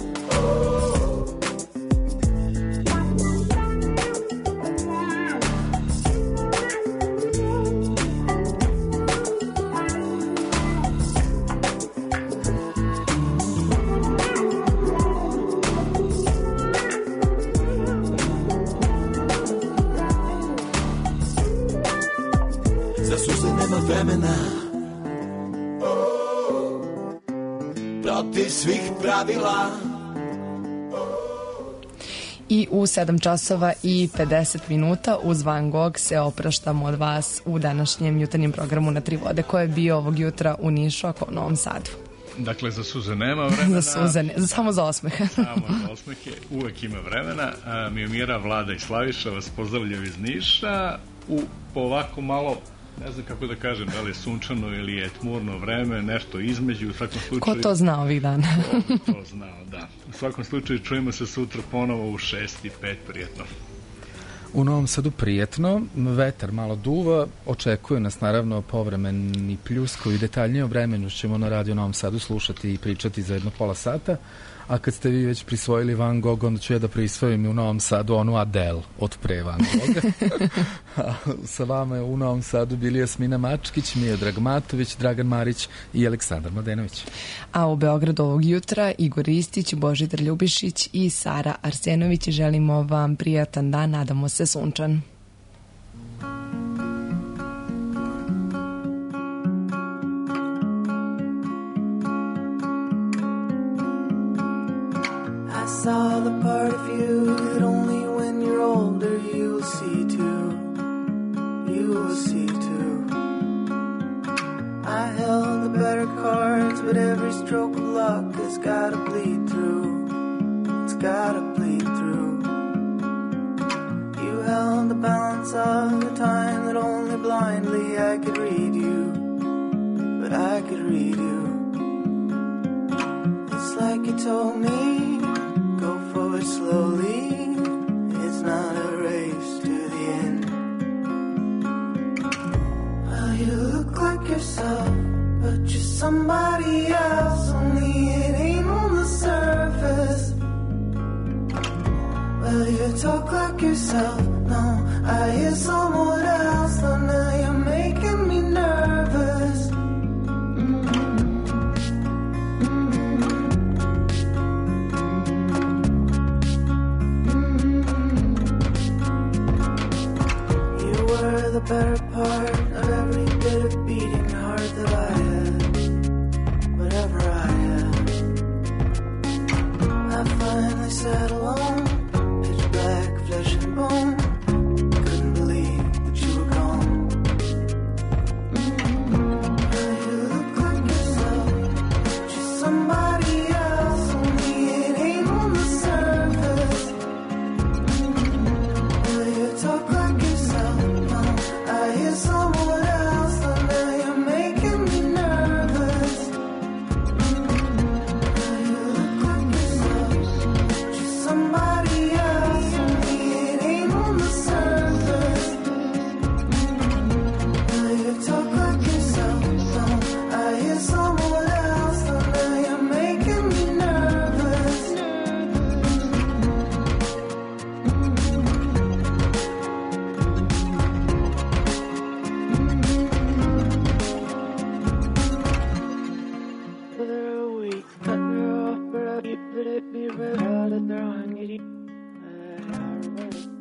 T: Protiv svih pravila.
C: I u sedam časova i pedeset minuta uz Van Gogh se opraštamo od vas u današnjem jutarnjem programu Na tri vode, koje je bio ovog jutra u Nišu, ako u Novom Sadu.
F: Dakle, za suze nema vremena.
C: Za suze ne, samo za osmehe.
F: Samo za osmehe, uvek ima vremena. Mijomira, Vlada i Slaviša vas pozdravljaju iz Niša u ovako malo, ne znam kako da kažem, da li je sunčano ili je tmurno vreme, nešto između, u svakom slučaju...
C: Ko to zna ovih dana?
F: Ko to znao, da. U svakom slučaju čujemo se sutra ponovo u šest i pet, prijetno.
B: U Novom Sadu prijetno, vetar malo duva, očekuje nas naravno povremeni pljuskovi, detaljnije o vremenu ćemo na Radio Novom Sadu slušati i pričati za jedno pola sata, a kad ste vi već prisvojili Van Gogh, onda ću ja da prisvojim u Novom Sadu onu Adele od pre Van Gogha. Sa vama je u Novom Sadu bili Jasmina Mačkić, Miodrag Matović, Dragan Marić i Aleksandar Mladenović.
C: A u Beogradu ovog jutra Igor Istić, Božidar Ljubišić i Sara Arsenović. Želimo vam prijatan dan, nadamo se sunčan.
D: I saw the part of you that only when you're older you'll see too. You will see too. cards, but every stroke of luck has gotta bleed through. It's gotta bleed through. You held the balance of the time that only blindly I could read you, but I could read you. It's like you told me, go forward slowly. It's not a race to the end. Well, you look like yourself, but you're somebody else. Only it ain't on the surface. Well, you talk like yourself. No, I hear someone else. So now you're making me nervous. The better part of every bit of beating heart that I had, whatever I had. I finally sat alone, pitch black, flesh and bone. Couldn't believe that you were gone. Well, you look like yourself, just somebody else. Only it ain't on the surface. Well, you talk like yourself. I hear someone else, so now you're making me nervous. You look like yourself, just somebody else. Only it ain't on the surface. You talk like yourself, so I hear someone else, so now you're making me nervous. But it be red out of their hungry.